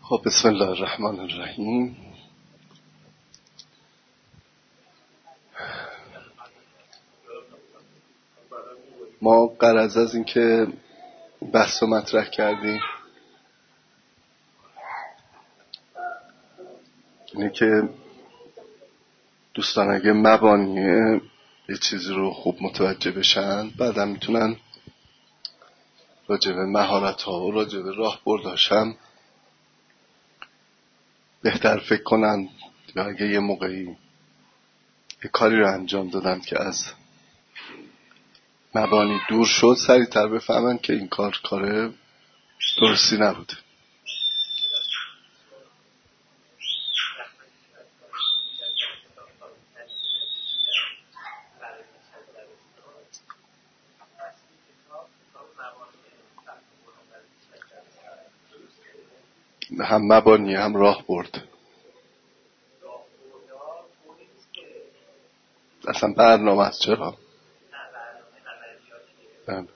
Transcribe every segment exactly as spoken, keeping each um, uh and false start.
خب بسم الله الرحمن الرحیم. ما غرض از این که بحث رو مطرح کردیم اینه که دوستان اگه مبانی یه چیزی رو خوب متوجه بشن بعدم میتونن راجع به مهارت ها و راجع به راه برداش هم بهتر فکر کنن، یا اگه یه موقعی یه کاری رو انجام دادن که از مبانی دور شد سریعتر بفهمن که این کار کار درستی نبوده. هم مبانی هم راه برد. اصلا برنامه است. چرا؟ بله.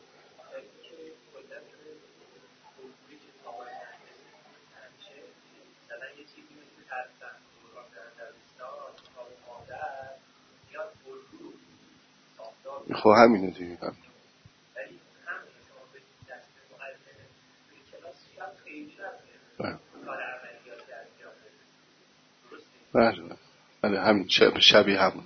خب همینه دیگه. بله بله همین شب شبیه همون.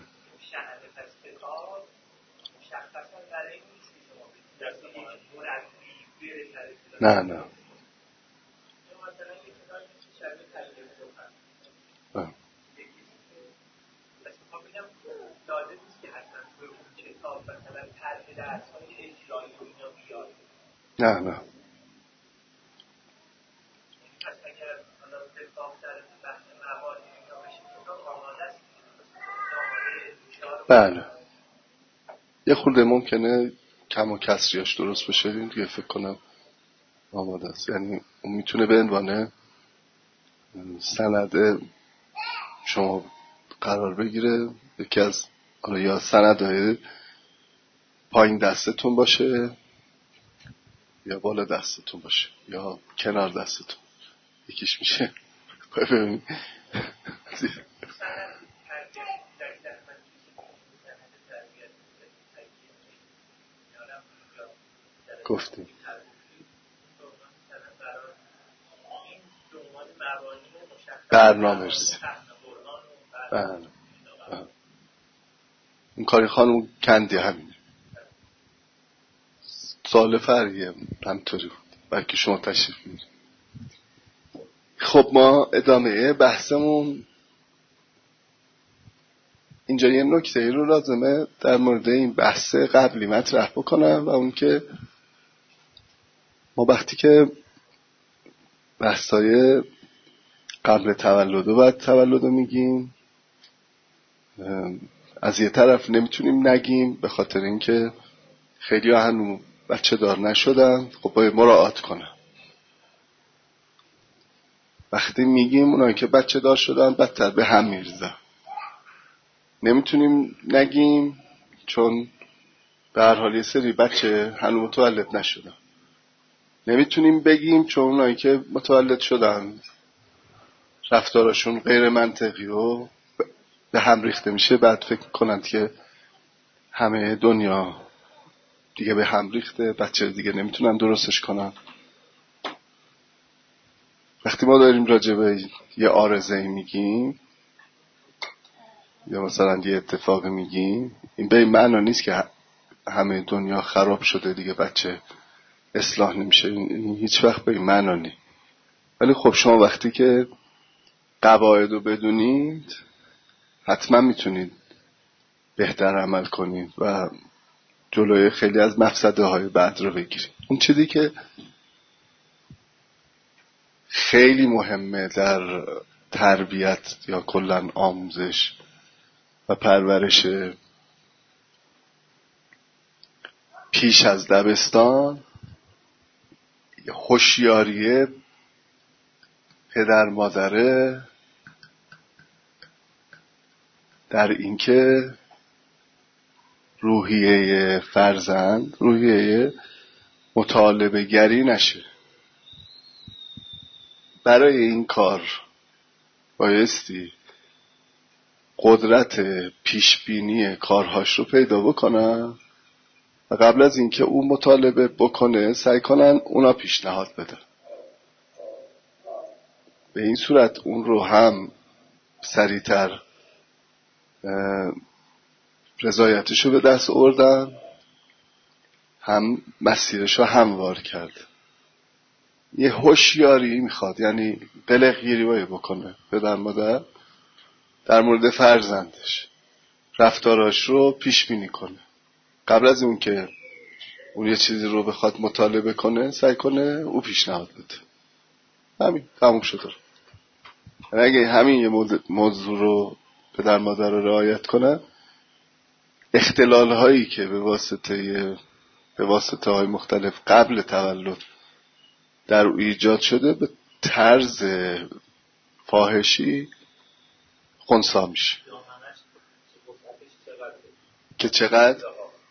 نه نه نه نه بله یه خورده ممکنه کم و کسریاش درست بشه این دیگه فکر کنم آماده است. یعنی اون میتونه به عنوان سند شما قرار بگیره، یکی از یا سندهای پایین دستتون باشه یا بالا دستتون باشه یا کنار دستتون، یکیش میشه ببینید گفتیم برنامه ریزی. بله این کاری خانم کندی همینه. سال فریه همطوری بود بلکه شما تشریف میدید. خب ما ادامه بحثمون اینجا یه نکته رو لازمه در مورد این بحث قبلی مطرح بکنم و اون که ما وقتی که بحثای قبل تولد و بعد تولد میگیم از یه طرف نمیتونیم نگیم به خاطر اینکه خیلی ها هنوز بچه دار نشدن، خب باید مراعات کنن. وقتی میگیم اونایی که بچه دار شدن بدتر به هم میریزن. نمیتونیم نگیم چون به هر حال یه سری بچه هنوز متولد نشدن. نمیتونیم بگیم چون اونایی که متولد شدن رفتارشون غیر منطقی و به هم ریخته میشه، بعد فکر کنند که همه دنیا دیگه به هم ریخته، بچه دیگه نمیتونن درستش کنن. وقتی ما داریم راجع به یه عارضه‌ای میگیم یا مثلا یه اتفاقی میگیم، این به این معنا نیست که همه دنیا خراب شده دیگه بچه اصلاح نمیشه. این هیچ وقت به این معنا نیست. ولی خب شما وقتی که قواعد رو بدونید حتما میتونید بهتر عمل کنید و جلوی خیلی از مفسده های بعد رو بگیرید. اون چیزی که خیلی مهمه در تربیت یا کلن آموزش و پرورش پیش از دبستان، هوشیاری پدر مادره در اینکه روحیه فرزند روحیه مطالبه گری نشه. برای این کار بایستی قدرت پیشبینی کارهاش رو پیدا بکنن و قبل از اینکه اون مطالبه بکنه سعی کنن اونا پیشنهاد بدن. به این صورت اون رو هم سریعتر رضایتش رو به دست آوردن، هم مسیرش رو هموار کرد. یه هوشیاری میخواد، یعنی قلقگیری باید بکنه پدر مادر در مورد فرزندش، رفتاراش رو پیش بینی کنه قبل از اون که اون یه چیزی رو بخواد مطالبه کنه سعی کنه او پیشنهاد بده. همین تموم شد. اگه همین یه موضوع رو پدر مادر رو رعایت کنه، اختلال هایی که به واسطه به واسطه های مختلف قبل تولد در او ایجاد شده به طرز فاحشی خنثی میشه. که چقدر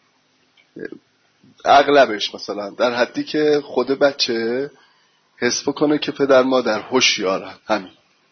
اغلبش مثلا در حدی که خود بچه حس بکنه که پدر مادر هوشیارن. همین.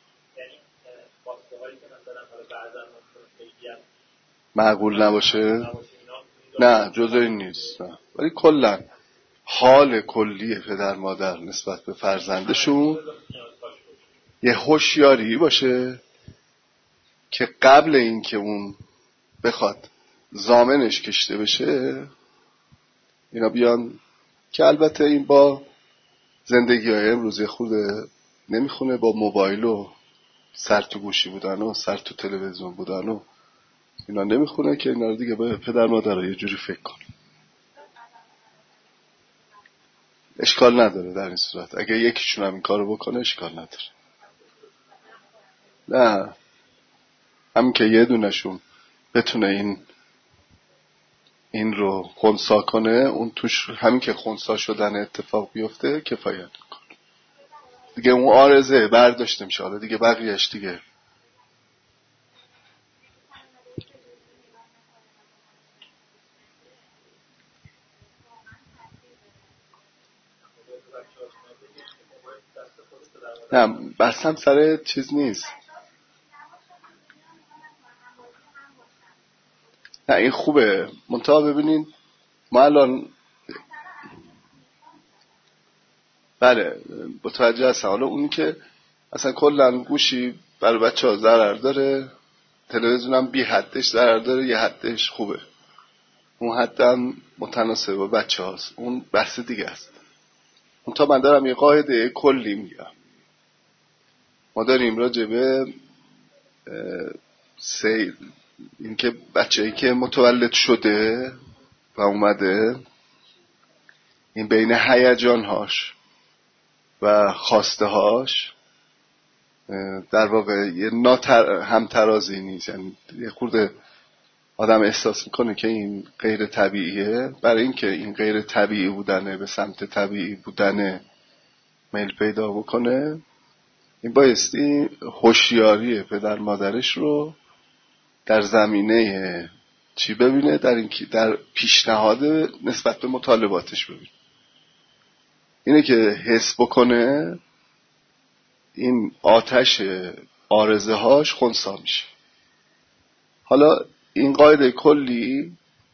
معقول نباشه؟ نه جزء این نیست، نه. ولی کلا حال کلی پدر مادر نسبت به فرزندشون یه هوشیاری باشه که قبل این که اون بخواد ضامنش کشته بشه اینا بیان، که البته این با زندگی های امروزی خود نمیخونه، با موبایل و سر تو گوشی بودن و سر تو تلویزیون بودن و اینا نمیخونه که اینا رو دیگه به پدر مادر رو یه جوری فکر کنه. اشکال نداره در این صورت اگه یکیشون هم این کارو بکنه، اشکال نداره. نه همین که یه دونشون بتونه این این رو خنثی کنه، اون توش همین که خنثی شدن اتفاق بیفته کفایت میکنه دیگه. اون عارضه برداشته میشه، حالا دیگه بقیه‌اش دیگه نه بحثم سر چیز نیست. نه این خوبه، منتها ببینین ما الان بله متوجه هستم. حالا اونی که اصلا کلا گوشی برای بچه ها ضرر داره، تلویزیون هم بی حدش ضرر داره، یه حدش خوبه، اون حدم متناسب با بچه هاست، اون بحث دیگه است. منتها من دارم یه قاعده کلی میگم. ما داریم راجع به سه این که بچه‌ای که متولد شده و اومده، این بین هیجان‌هاش و خواسته هاش در واقع یه ناتر همترازی نیست. یعنی یه خورده آدم احساس میکنه که این غیر طبیعیه. برای اینکه این غیر طبیعی بودنه به سمت طبیعی بودنه میل پیدا بکنه، این بایستی هوشیاری پدر مادرش رو در زمینه چی ببینه؟ در این که در پیشنهاد نسبت به مطالباتش ببینه. اینه که حس بکنه این آتش عارضه هاش خنثی میشه. حالا این قاعده کلی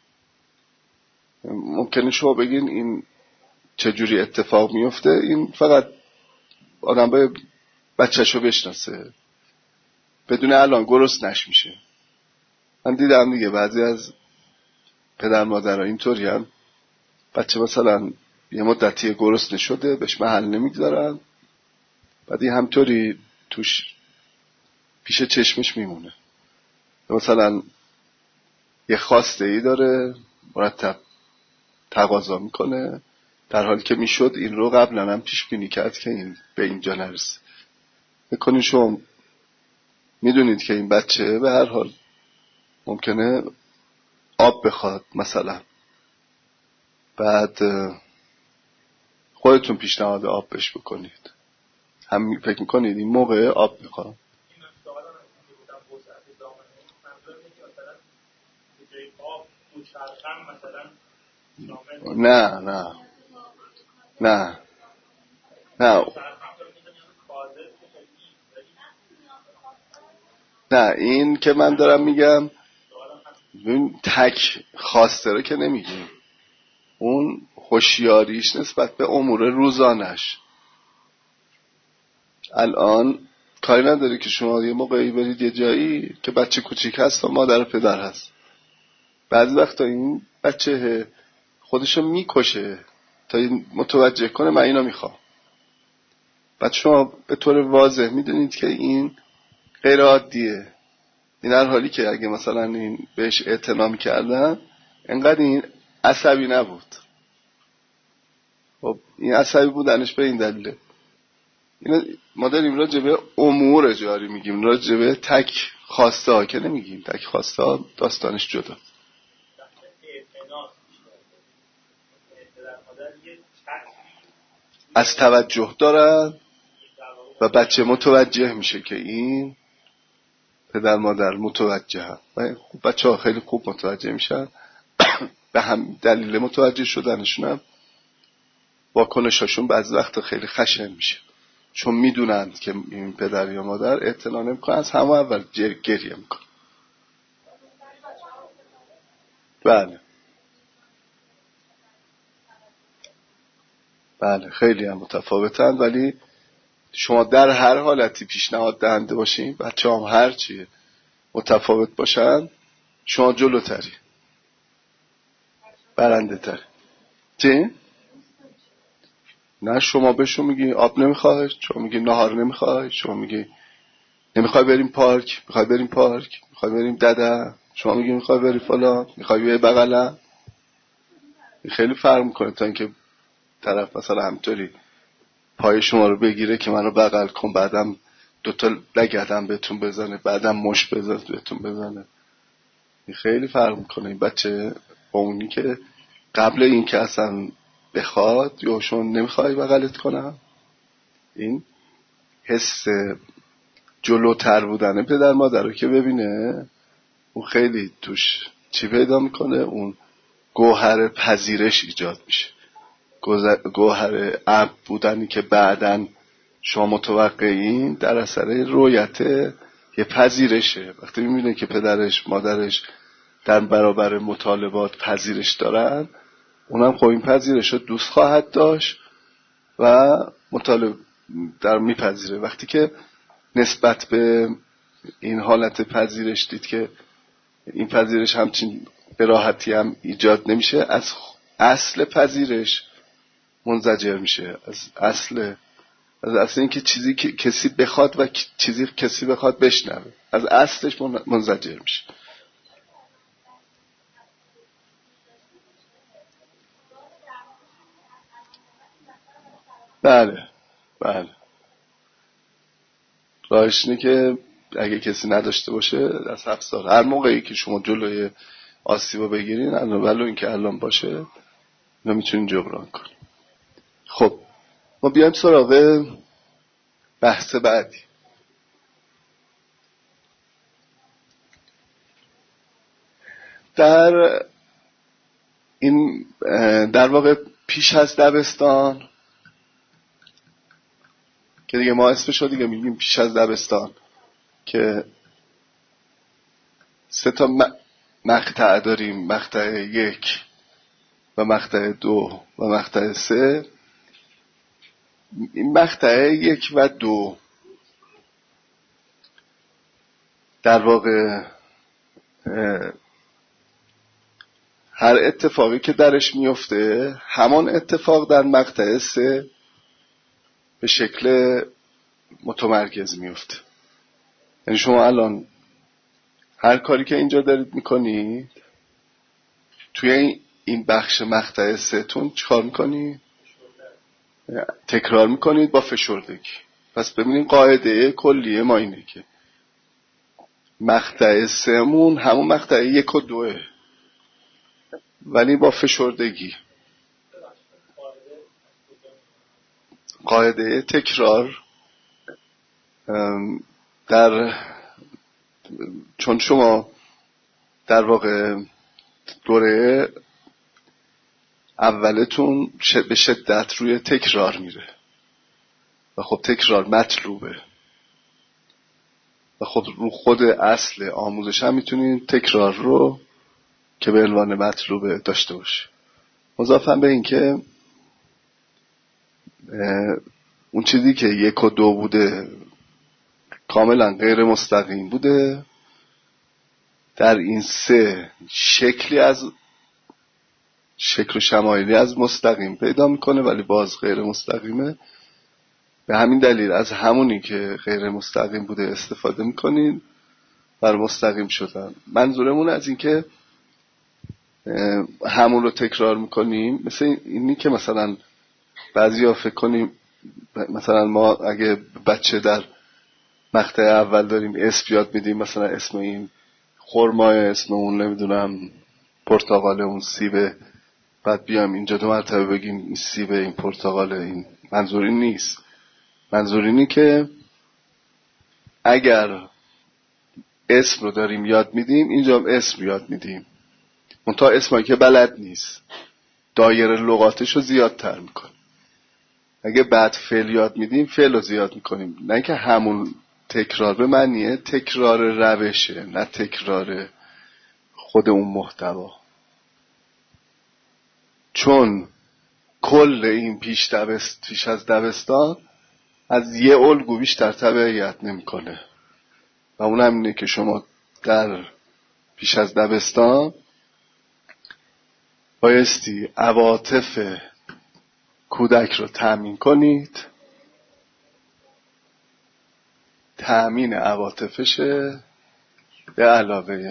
ممکنه شما بگین این چجوری اتفاق میفته، این فقط آدم باید بچه‌شو بشناسه، بدون الان گرسنش میشه. من دیدم دیگه بعضی از پدر مادرها اینطوری هم، بچه مثلا یه مدتی گرسنه شده بهش محل نمیگذارن، بعد این همطوری توش پیش چشمش میمونه. مثلا یه خواسته ای داره مرتب تقاضا میکنه، در حالی که میشد این رو قبلا هم پیش بینی کرد که این به اینجا نرسه. میکنین شما میدونید که این بچه به هر حال ممکنه آب بخواد مثلا، بعد خودتون پیشنهاد آب بهش بکنید، هم فکر میکنید این موقع آب میخواد. نه نه نه نه نه این که من دارم میگم ببین تک خواسته رو که نمیگیم، اون هوشیاریش نسبت به امور روزانش. الان کاری نداره که شما یه موقعی برید یه جایی که بچه کوچیک هست و مادر و پدر هست، بعضی وقتا این بچه خودشو میکشه تا متوجه کنه من اینو میخوام. بعد شما به طور واضح میدونید که این غیر عادیه، این در حالی که اگه مثلا این بهش اعتنا میکردن انقدر این عصبی نبود. خب این عصبی بودنش به این دلیله. اینا ما داریم راجع به امور جاری میگیم، راجع به تک خواسته ها که نمیگیم. تک خواسته ها داستانش جدا. از توجه دارن و بچه متوجه میشه که این پدر مادر متوجه هم. بچه ها خیلی خوب متوجه میشن به هم دلیل متوجه شدنشون هم واکنشاشون بعضی وقتا خیلی خشن میشه، چون میدونند که این پدر یا مادر اعتنا نمیکنه، از همه اول گریه میکنه. بله بله خیلی هم متفاوتن، ولی شما در هر حالتی پیشنهاد دهنده باشین، بچه هم هر چیه متفاوت باشن، شما جلوتری، برنده تری. چی؟ نه شما بهشون میگی آب نمیخوای، شما میگی نهار نمیخوای، شما میگی نمیخوای بریم پارک، میخوای بریم پارک، میخوای بریم دادا، شما میگی میخوای بری فلان، میخوای بیای بغلم. خیلی فرق میکنه تا اینکه طرف مثلا همینطوری پای شما رو بگیره که منو بغل کن، بعدم دوتا لگدم بهتون بزنه، بعدم مش بزنه بهتون بزنه. این خیلی فرق میکنه. این بچه با اونی که قبل این که اصلا بخواد یا شما نمیخوای بغلت کنم، این حس جلوتر بودن پدر مادر رو که ببینه، اون خیلی توش چی پیدا میکنه، اون گوهر پذیرش ایجاد میشه. گوهر اب بودنی که بعدن شما متوقعین در اثر رویت یه پذیرشه. وقتی میبینه که پدرش مادرش در برابر مطالبات پذیرش دارن، اونم خب این پذیرش رو دوست خواهد داشت و مطالب در میپذیره. وقتی که نسبت به این حالت پذیرش دید که این پذیرش همچین به راحتی هم ایجاد نمیشه، از اصل پذیرش منزجر میشه. از اصل از اصل اینکه چیزی که کسی بخواد و چیزی کسی بخواد بشنوه، از اصلش منزجر میشه. بله بله راهش اینه که اگه کسی نداشته باشه از هفت سال هر موقعی که شما جلوی آسیبا بگیرین، ولو این که الان باشه، نمیتونین جبران کنین. خب ما بیایم سراغ بحث بعدی. در این در واقع پیش از دبستان که دیگه ما اسمش رو دیگه میگیم پیش از دبستان، که سه تا مقطع داریم، مقطع یک و مقطع دو و مقطع سه. این مقطع یک و دو در واقع هر اتفاقی که درش میفته همان اتفاق در مقطع سه به شکل متمرکز میفته. یعنی شما الان هر کاری که اینجا دارید میکنید توی این بخش مقطع سه تون چیکار میکنید؟ تکرار میکنید با فشردگی. پس ببینید قاعده کلیه ما اینه که مقطع سه مون همون مقطع یک و دوه، ولی با فشردگی. قاعده تکرار در چون شما در واقع دوره اولتون به شدت روی تکرار میره و خب تکرار مطلوبه. و خود رو خود اصل آموزش هم میتونید تکرار رو که به عنوان مطلوبه داشته باشه. مضافاً به این که اون چیزی که یک و دو بوده کاملا غیر مستقیم بوده، در این سه شکلی از شکل و شمایلی از مستقیم پیدا میکنه ولی باز غیر مستقیمه. به همین دلیل از همونی که غیر مستقیم بوده استفاده میکنین بر مستقیم شدن. منظورمون از این که همون رو تکرار میکنیم، مثل اینی که مثلا بعضی ها فکر کنیم مثلا ما اگه بچه در مقطع اول داریم اسم یاد میدیم، مثلا اسم این خرمای، اسم اون نمیدونم پرتقال، اون سیبه، بعد بیام اینجا دو مرتبه بگیم این سیبه، این پرتقال. این منظور این نیست. منظور اینی که اگر اسم رو داریم یاد میدیم، اینجا هم اسم یاد میدیم، منتها اسمایی که بلد نیست دایره لغاتش رو زیادتر میکنیم. اگه بعد فعل یاد میدیم فعل رو زیاد میکنیم، نه که همون تکرار به معنیه تکرار روشه، نه تکرار خود اون محتوا. چون کل این پیش دبست پیش از دبستان از یه الگو بیشتر تبعیت نمیکنه و اون هم اینه که شما در پیش از دبستان بایستی عواطف کودک رو تأمین کنید. تأمین عواطفشه به علاوه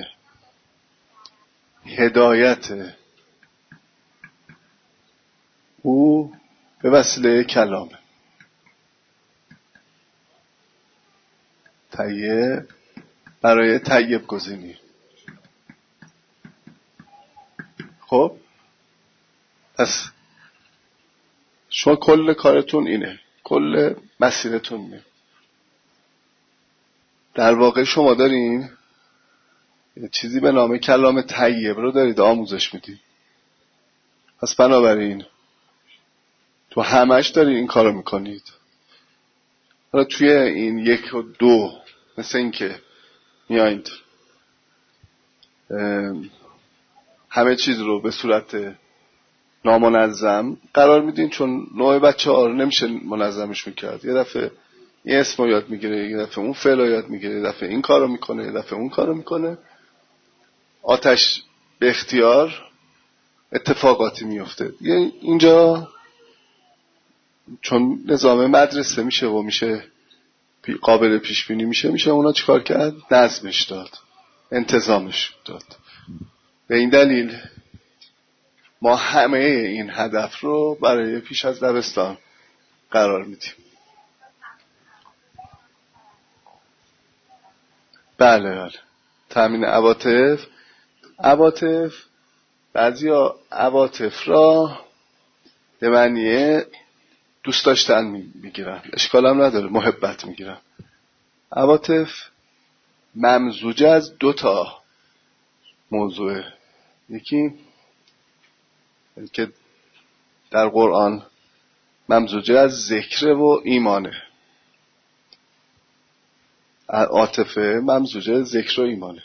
هدایت او به وسیله کلامه. تهیه برای طیب گزینی. خب پس شما کل کارتون اینه، کل مسیرتون اینه. در واقع شما دارین چیزی به نام کلام طیب رو دارید آموزش میدید. پس بنابراین تو همش دارید این کارو میکنید. حالا توی این یک و دو مثل این که میایید همه چیز رو به صورت نامنظم قرار میدین، چون نوع بچه ها رو نمیشه منظمش میکرد. یه دفعه یه اسم رو یاد میگیره، یه دفعه اون فعل رو یاد میگیره، یه دفعه این کار رو میکنه، یه دفعه اون کار رو میکنه. آتش به اختیار اتفاقاتی میفته. اینجا چون نظام مدرسه میشه و میشه قابل پیش بینی میشه میشه اونا چیکار کرد؟ نظمش داد، انتظامش داد. به این دلیل ما همه این هدف رو برای پیش از دبستان قرار میدیم. بله بله تامین عواطف. عواطف بعضیا عواطف را به معنی دوست داشتن میگیرن، اشکال هم نداره، محبت میگیرن. عواطف ممزوجه از دو تا موضوع. یکی که در قرآن ممزوجه از ذکر و ایمانه. عاطفه ممزوجه ذکر و ایمانه.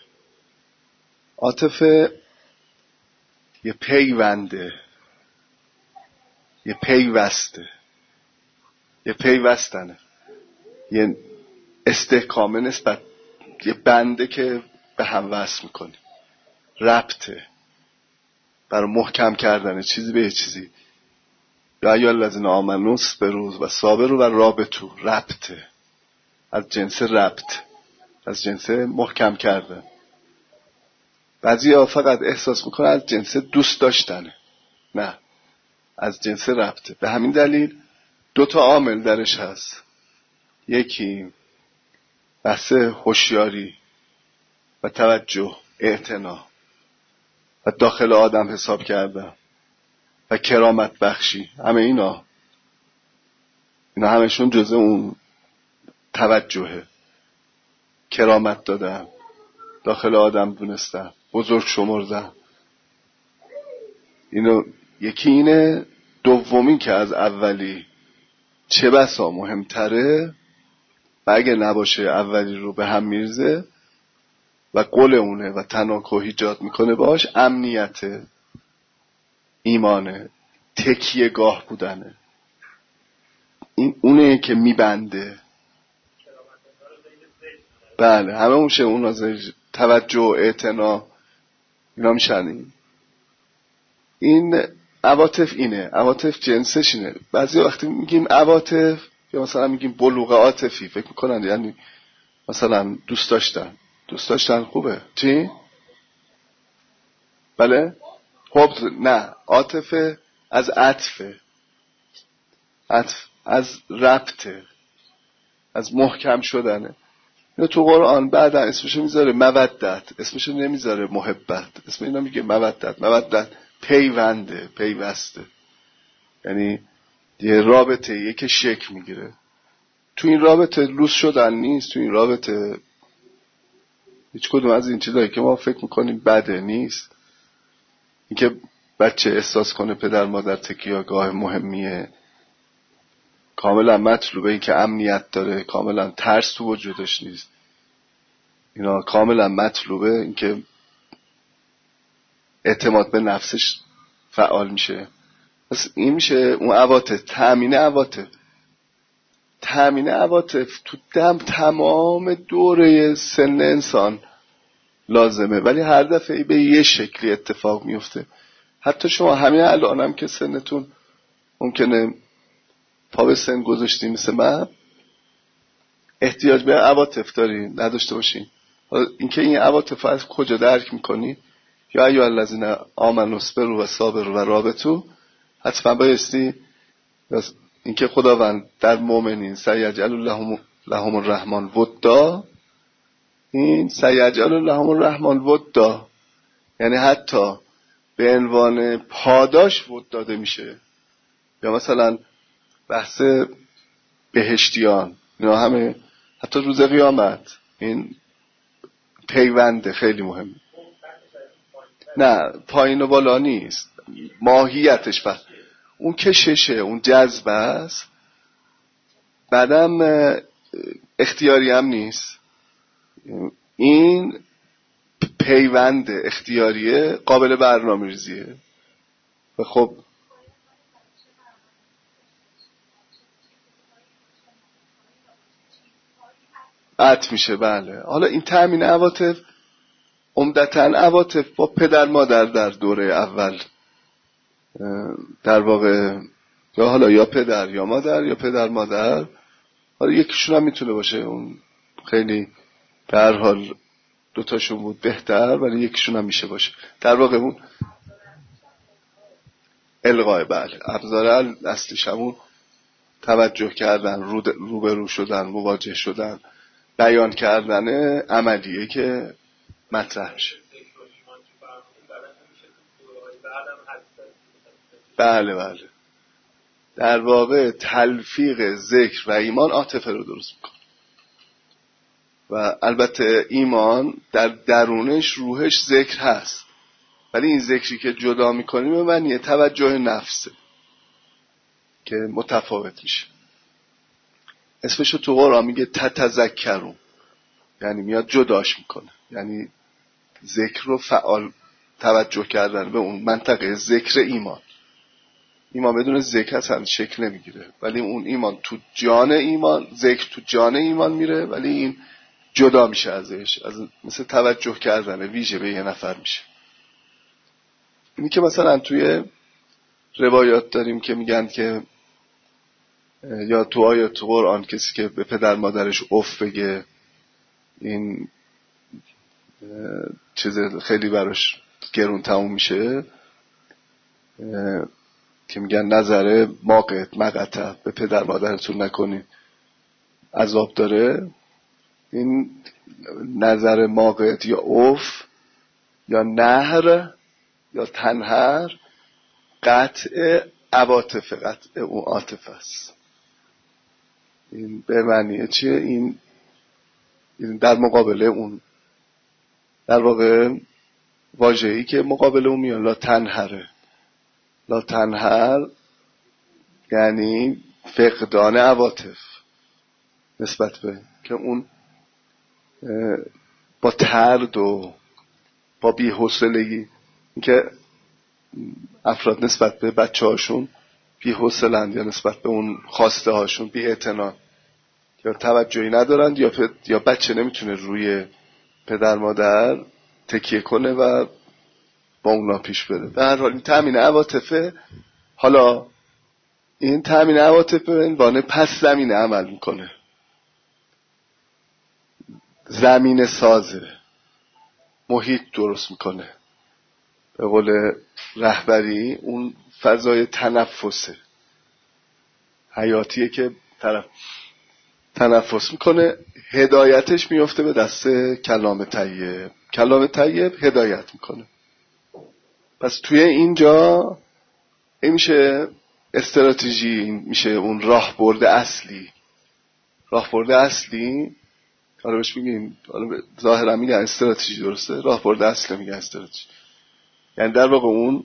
عاطفه یه پیونده، یه پیوسته، یه پیوستنه، یه استحکام نسبت، یه بنده که به هم وصل میکنی، ربطه برای محکم کردن چیزی به چیزی. یا ایها الذین آمنوا اصبروا و صابروا و رابطوا، ربطه از جنس ربط، از جنس محکم کردن. بعضی ها فقط احساس میکنه از جنس دوست داشتنه، نه، از جنس ربطه. به همین دلیل دو تا عامل درش هست. یکی بحث هوشیاری و توجه، اعتنا و داخل آدم حساب کردن و کرامت بخشی. همه اینا اینا همشون جزء اون توجهه. کرامت دادن، داخل آدم دونستن، بزرگ شمردن. اینو یکی اینه. دومی که از اولی چه بسا مهمتره، و اگه نباشه اولی رو به هم میرزه و قول اونه و تناکو ایجاد میکنه باش، امنیته، ایمانه، تکیه گاه بودنه، این اونه که میبنده. بله همه اونشه، اون از توجه، اعتنا، اینا میشن. این این عواطف اینه، عواطف جنسش اینه. بعضی وقتی میگیم عواطف یا مثلا میگیم بلوغ عاطفی، فکر میکنن یعنی مثلا دوست داشتن. دوست داشتن خوبه چی؟ بله حب نه، عاطفه از عطفه، عطف از ربطه، از محکم شدنه. اینو تو قرآن بعدا اسمشو میذاره مودت، اسمشو نمیذاره محبت، اسم اینا میگه مودت. مودت پیونده، پیوسته، یعنی یه رابطه یه که شکل میگیره. تو این رابطه لوس شدن نیست، تو این رابطه هیچ کدوم از این چیزایی که ما فکر میکنیم بده نیست. اینکه بچه احساس کنه پدر مادر تکیهگاه مهمیه، کاملا مطلوبه. این که امنیت داره، کاملا ترس تو وجودش نیست، اینا کاملا مطلوبه. این که اعتماد به نفسش فعال میشه. پس این میشه اون عواطف، تامین عواطف. تامین عواطف تو دم تمام دوره سن انسان لازمه، ولی هر دفعه به یه شکلی اتفاق میفته. حتی شما همین الان هم که سنتون ممکنه پا به سن گذاشتیم مثل من، احتیاج به عواطف دارین نداشته باشین. اینکه این عواطف از کجا درک میکنی؟ یا ایها الذین آمنوا اصبروا و صابروا و رابطوا، حتما بایستی اینکه خداوند در مؤمنین سیجعل لهم لهم الرحمن ودا، این سیجعل لهم الرحمن ودا یعنی حتی به عنوان پاداش ود داده میشه. یا مثلا بحث بهشتیان، اینا همه حتی روز قیامت این پیونده خیلی مهمه. نه پایین و بالا نیست، ماهیتش بس اون کششه، اون جذبه است، بعدم اختیاری هم نیست. این پیوند اختیاریه، قابل برنامه‌ریزیه. و خب عطف میشه. بله حالا این تامین عواطف عمدتاً عواطف با پدر مادر در دوره اول در واقع، یا حالا یا پدر یا مادر یا پدر مادر، حالا یکیشون هم میتونه باشه، اون خیلی به هر حال دوتاشون بود بهتر، ولی یکیشون هم میشه باشه در واقع اون الغای. بله ابزار اصلیش همون توجه کردن، رو روبرو شدن، مواجه شدن، بیان کردن عملیه که مطرح میشه. بله بله در واقع تلفیق ذکر و ایمان عاطفه رو درست میکنه. و البته ایمان در درونش روحش ذکر هست، ولی این ذکری که جدا میکنیم به معنی توجه نفسه که متفاوت میشه. اسمشو تو قرآن میگه تتذکرون، یعنی میاد جداش میکنه، یعنی ذکر رو فعال توجه کردن به اون منطقه ذکر ایمان. ایمان بدون ذکر اصلا شکل نمیگیره، ولی اون ایمان تو جان ایمان، ذکر تو جان ایمان میره، ولی این جدا میشه ازش، از مثل توجه کردن ویژه به یه نفر میشه. اینی که مثلا توی روایات داریم که میگن که یا تو آیات تو قرآن کسی که به پدر مادرش اف بگه این چیز خیلی براش گرون تموم میشه، که میگن نظر ماقت مقطع به پدر مادرتون نکنی عذاب داره. این نظر ماقت یا اوف یا نهر یا تنهر قطع عواطف، قطع اون عاطفه است. این به معنی چیه؟ این این در مقابل اون در واقع واژه‌ای که مقابل اون میاد لا تنهره. لا تنهر یعنی فقدان عواطف نسبت به که اون با ترد و با بی‌حوصلگی که افراد نسبت به بچه هاشون بی‌حوصله‌اند یا نسبت به اون خواسته هاشون بی‌اعتنا یا توجهی ندارند یا یا بچه نمیتونه روی پدر مادر تکیه کنه و با اونا پیش بره. به هر حال این تامین عواطفه، حالا این تامین عواطفه به عنوان پس زمینه عمل میکنه، زمینه سازه، محیط درست میکنه. به قول رهبری اون فضای تنفسه، حیاتیه که طرف تنفس میکنه، هدایتش میفته به دست کلام طیب. کلام طیب هدایت میکنه. پس توی اینجا این میشه استراتژی، این میشه اون راهبرد اصلی. راهبرد اصلی حالا بهش میگیم، حالا ظاهرا میگه استراتژی، درسته؟ راهبرد اصلی میگه استراتژی، یعنی در واقع اون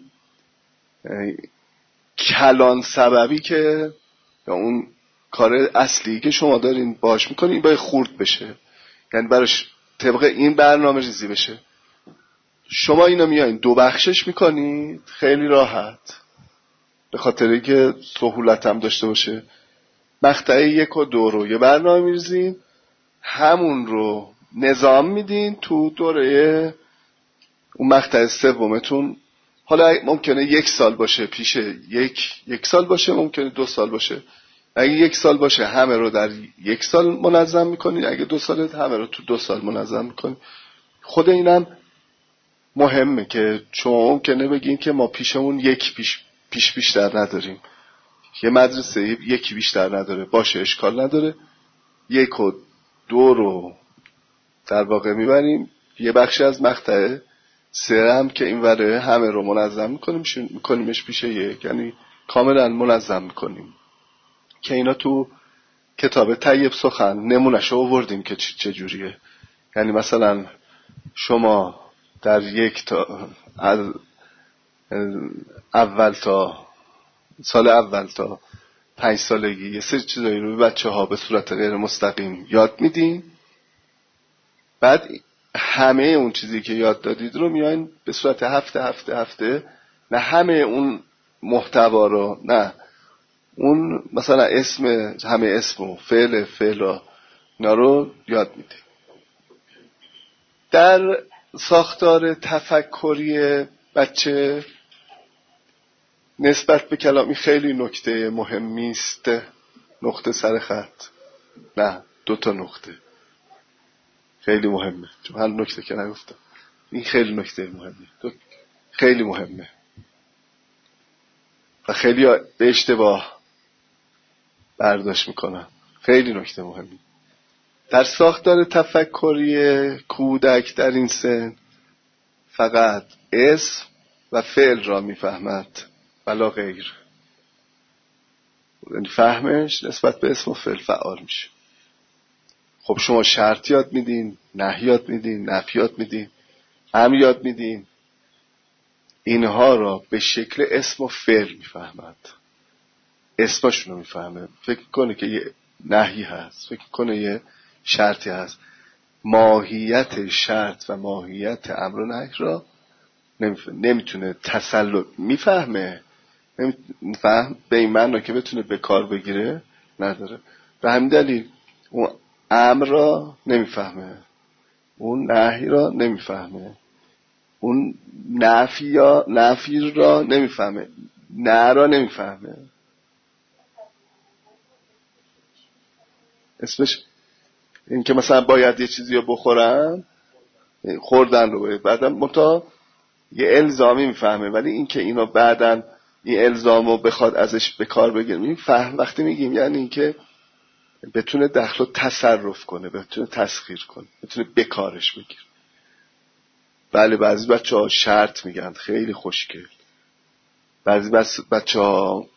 کلان سببی که یا اون کار اصلی که شما دارین باش میکنین این باید خورد بشه، یعنی براش طبق این برنامه ریزی بشه. شما اینو میایین دو بخشش میکنید خیلی راحت، به خاطر اینکه سهولت هم داشته باشه. مقطع یک و دو رو یه برنامه میریزین، همون رو نظام میدین تو دوره اون مقطع سومتون. حالا ممکنه یک سال باشه پیش یک یک سال باشه، ممکنه دو سال باشه. اگه یک سال باشه همه رو در یک سال منظم میکنین، اگه دو ساله همه رو تو دو سال منظم میکنین. خود اینم مهمه که شما ممکنه بگین که ما پیشمون یک پیش پیش بیشتر نداریم، یه مدرسه یکی بیشتر نداره، باشه اشکال نداره، یک و دو رو در واقع میبریم، یه بخشی از مقطع سه هم که این وره همه رو منظم میکنیم میکنیمش پیش یک، یعنی کاملا منظم میکنیم. که اینا تو کتاب طیب سخن نمونهشو آوردیم که چجوریه. یعنی مثلا شما در یک تا از اول تا سال اول تا پنج سالگی یه سری چیزایی رو به بچه ها به صورت غیر مستقیم یاد میدین، بعد همه اون چیزی که یاد دادید رو میاین به صورت هفته هفته هفته، نه همه اون محتوا رو، نه اون مثلا اسم همه اسم و فعل فعل و اینا رو یاد میدید. در ساختار تفکری بچه نسبت به کلامی خیلی نکته مهمی است. نقطه سر خط، نه دو تا نقطه خیلی مهمه، چون هر نکته که نگفتم این خیلی نکته مهمه، خیلی مهمه و خیلی به اشتباه برداشت میکنن. خیلی نکته مهمی در ساختار تفکری کودک در این سن فقط اسم و فعل را میفهمد ولا غیر. یعنی فهمش نسبت به اسم و فعل فعال میشه. خب شما شرط یاد میدین، نهی یاد میدین، نفی یاد میدین، امر یاد میدین، اینها را به شکل اسم و فعل میفهمد، اسمشون رو میفهمه. فکر کنه که یه نهی هست، فکر کنه یه شرطی هست، ماهیت شرط و ماهیت امر و نهی را نمیتونه تسلط، میفهمه نمیفهم به این معنی که بتونه به کار بگیره نداره. به همین دلیل اون امر را نمیفهمه، اون نهی را نمیفهمه، اون نفی یا نفی را نمیفهمه، نه را نمیفهمه. اسمش این که مثلا باید یه چیزی رو بخورن، خوردن رو باید بعدم متا یه الزامی میفهمه، ولی این که اینو بعدن این الزام رو بخواد ازش به کار بگیره میفهم. وقتی میگیم یعنی این که بتونه دخل و تصرف کنه، بتونه تسخیر کنه، بتونه به کارش بگیره. بله بعضی بچه ها شرط میگن خیلی خوشگل، بعضی بچه ها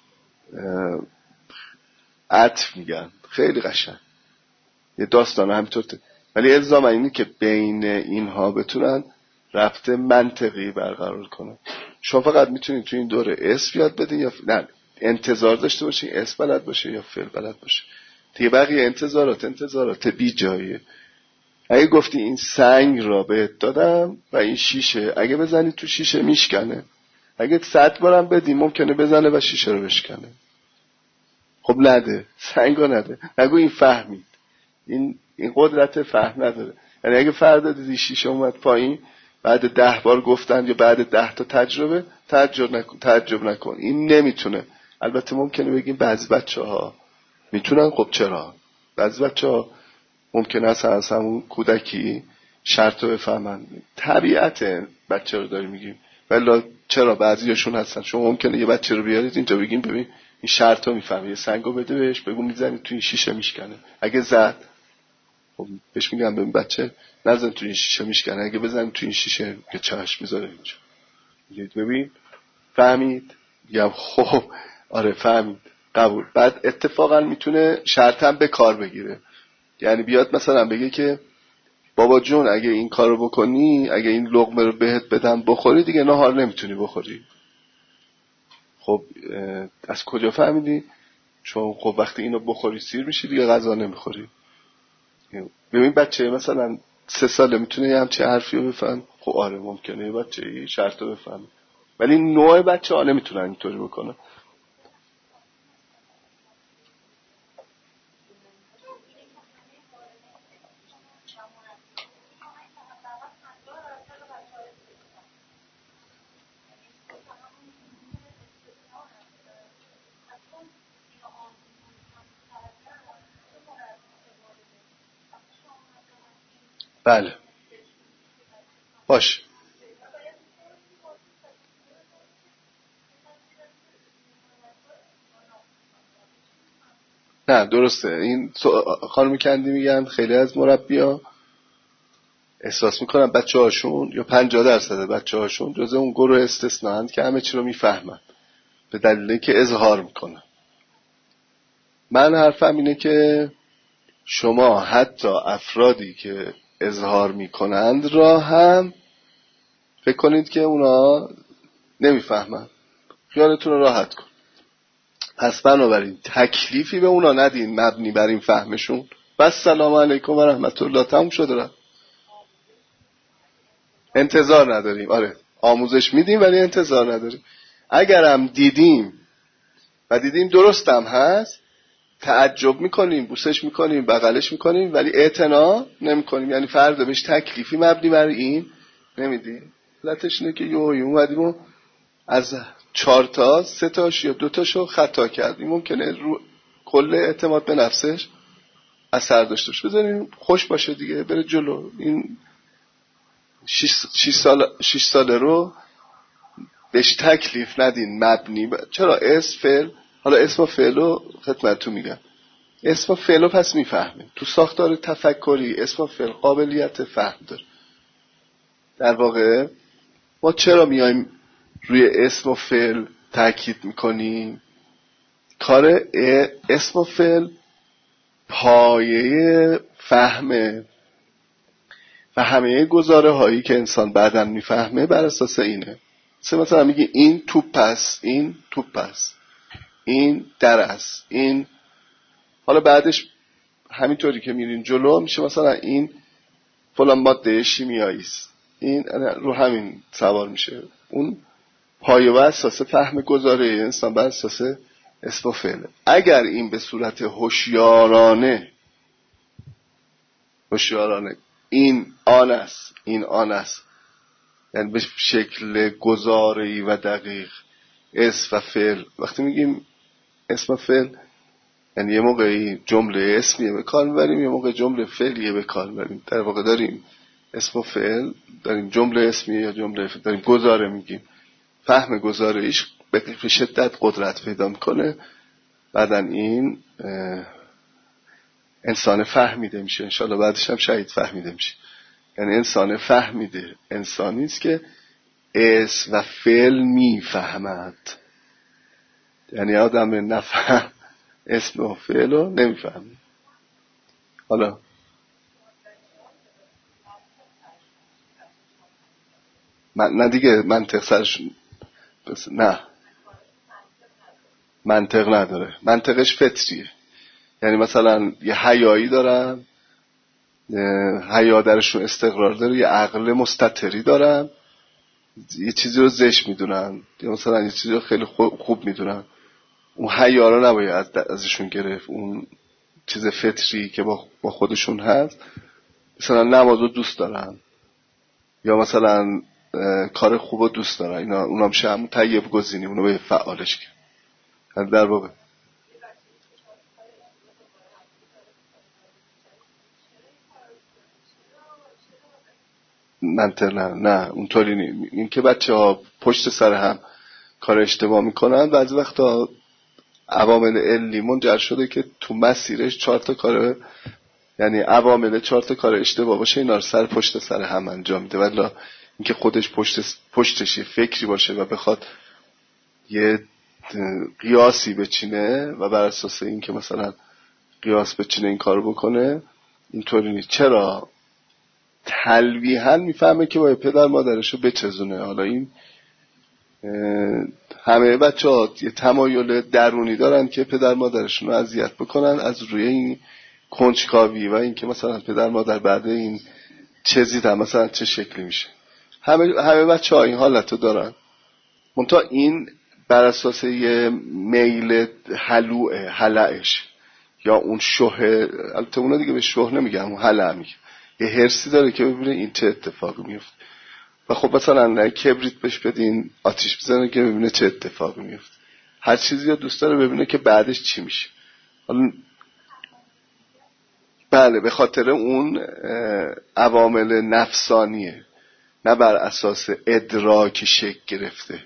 عطف میگن خیلی قشنگ، یه داستان همینطور، ولی الزام اینه که بین اینها بتونن ربط منطقی برقرار کنن. شما فقط میتونید تو این دوره اسم یاد بدین یا ف... نه انتظار داشته باشین اسم بلد باشه یا فعل بلد باشه. دیگه بقیه انتظارات انتظارات بی جاییه. اگه گفتی این سنگ را بهت دادم و این شیشه، اگه بزنی تو شیشه میشکنه، اگه صد بارم بدی ممکنه بزنه و شیشه رو بشکنه. خب نده، سنگو نده، نگو این فهمید، این این قدرت فهم نداره. یعنی اگه فردا دیدی شیشه اومد پایین بعد ده بار گفتن یا بعد ده تا تجربه، تعجب نکن تعجب نکن این نمیتونه. البته ممکنه بگیم بعضی بچه‌ها میتونن، خب چرا؟ بعضی بچه‌ها ممکنه اصلا از همون کودکی شرط رو بفهمن، طبیعت بچه رو داریم میگیم. ولی چرا بعضیاشون هستن، شما ممکنه یه بچه رو بیارید اینجا بگیم ببین این شرط رو میفهمه، یه سنگو بده بهش بگو میزنی تو این شیشه میشکنه، اگه زد خب بهش میگم ببین بچه نزن تو این شیشه میشکنه، اگه بزن تو این شیشه که چشم میذاره اینجا. میگید ببین فهمید، میگم خب آره فهمید قبول. بعد اتفاقا میتونه شرط هم به کار بگیره، یعنی بیاد مثلا بگه که بابا جون اگه این کارو بکنی، اگه این لقمه رو بهت بدم بخوری دیگه نهار نمیتونی بخوری. خب از کجا فهمیدی؟ چون خب وقتی اینو بخوری سیر میشی دیگه غذا نمیخوری. ببین بچه مثلا سه ساله میتونه یه همچه حرفی رو بفهم. خب آره ممکنه یه بچه یه شرط رو بفهم، ولی نوع بچه ها نمیتونن اینطوری بکنن. بله باش. نه درسته، این خانم کندی میگن خیلی از مربی‌ها احساس میکنن بچه هاشون یا پنجاه درصد بچه هاشون جز اون گروه استثناءند که همه چی رو میفهمن به دلیلی که اظهار میکنن. من حرفم اینه که شما حتی افرادی که اظهار میکنند را هم فکر کنید که اونا نمیفهمن، خیالتون رو راحت کن. پس بنابراین تکلیفی به اونا ندین مبنی بر این فهمشون. بس سلام علیکم و رحمت الله، تموم شده رفت. انتظار نداریم، آره آموزش میدیم ولی انتظار نداریم. اگرم دیدیم و دیدیم درستم هست تعجب میکنیم، بوسش میکنیم، بغلش میکنیم، ولی اعتنا نمیکنیم. یعنی فردا بهش تکلیفی مبنی بر این نمیدیم. علتش اینه که یو یو اومدیم و از چهار تا سه تاش یا دو تاشو خطا کردیم، ممکنه رو کل اعتماد به نفسش اثر داشته باشه. بذاریم خوش باشه دیگه، بره جلو. این شش سال شش ساله رو بهش تکلیف ندین مبنی ب... چرا اسم فعل، حالا اسم و فعل رو خدمتتون میگم. اسم و فعل رو پس میفهمه تو ساختار تفکری، اسم و فعل قابلیت فهم داره. در واقع ما چرا میایم روی اسم و فعل تاکید میکنیم؟ کار اسم و فعل پایه فهمه و همه گزاره هایی که انسان بعداً میفهمه بر اساس اینه. مثلا میگی این توپ است، این توپ است، این در است، این، حالا بعدش همینطوری که میرین جلو میشه مثلا این فلان ماده شیمیایی است، این رو همین سوار میشه. اون پایه و اساس فهم گزاره انسان بر اساس اسم و فعله. اگر این به صورت هوشیارانه هوشیارانه این آن است، این آن است، یعنی به شکل گزاره‌ای و دقیق اسم و فعل. وقتی میگیم اسم و فعل یعنی یه موقعی جمله اسمیه به کار میبریم، یه موقع جمله فعلیه به کار میبریم. در واقع داریم اسم و فعل، داریم جمله اسمیه یا جمله فعل، داریم گزاره میگیم. فهم گزاره ایش به شدت قدرت پیدا میکنه. بعدن این انسان فهمیده میشه، انشالله بعدش هم شهید فهمیده میشه. یعنی انسان فهمیده انسانی است که اسم و فعل میفهمد. یعنی آدم نفهم اسم و فعل رو نمیفهمه. حالا من نه دیگه منطق سرش نه منطق نداره، منطقش فطریه. یعنی مثلا یه حیایی دارن، حیا درشون استقرار داره، یه عقل مستتری دارن، یه چیزی رو زشت میدونن یا مثلا یه چیزی رو خیلی خوب میدونن. اون حیا رو نباید ازشون گرفت، اون چیز فطری که با خودشون هست. مثلا نماز رو دوست دارن یا مثلا کار خوب رو دوست دارن، اینا اونام شم طیب گزینی، اونو به فعالش کرد. در واقع منطق نه نه اونطوری نی. این که بچه ها پشت سر هم کار اشتباه میکنن، بعضی وقتا عوامل علی منجر شده که تو مسیرش چهار تا کار، یعنی عوامل چهار تا کار اشتباه باشه، اینا رو سر پشت سر هم انجام میده. ولی اینکه خودش پشت پشتش یه فکری باشه و بخواد یه قیاسی بچینه و بر اساس این که مثلا قیاس بچینه این کارو بکنه، اینطوری نیست. چرا؟ تلویحاً میفهمه که باید پدر مادرشو بچزونه. حالا این همه بچه ها یه تمایل درونی دارن که پدر مادرشون رو اذیت بکنن از روی این کنجکاوی و این که مثلا پدر مادر بعد این چزیدن مثلا چه شکلی میشه. همه همه بچه ها این حالت رو دارن، منتها این بر اساس یه میل حلوه حلعش یا اون شوه، البته اونا دیگه به شوه نمیگم، اون حلع میگه، یه هرسی داره که ببینه این چه اتفاقی میفته. و خب مثلا کبریت بهش بدین آتیش بزنه که ببینه چه اتفاقی میفته. هر چیزی رو دوست داره ببینه که بعدش چی میشه. حالا بله به خاطر اون عوامل نفسانیه، نه بر اساس ادراک شکل گرفته.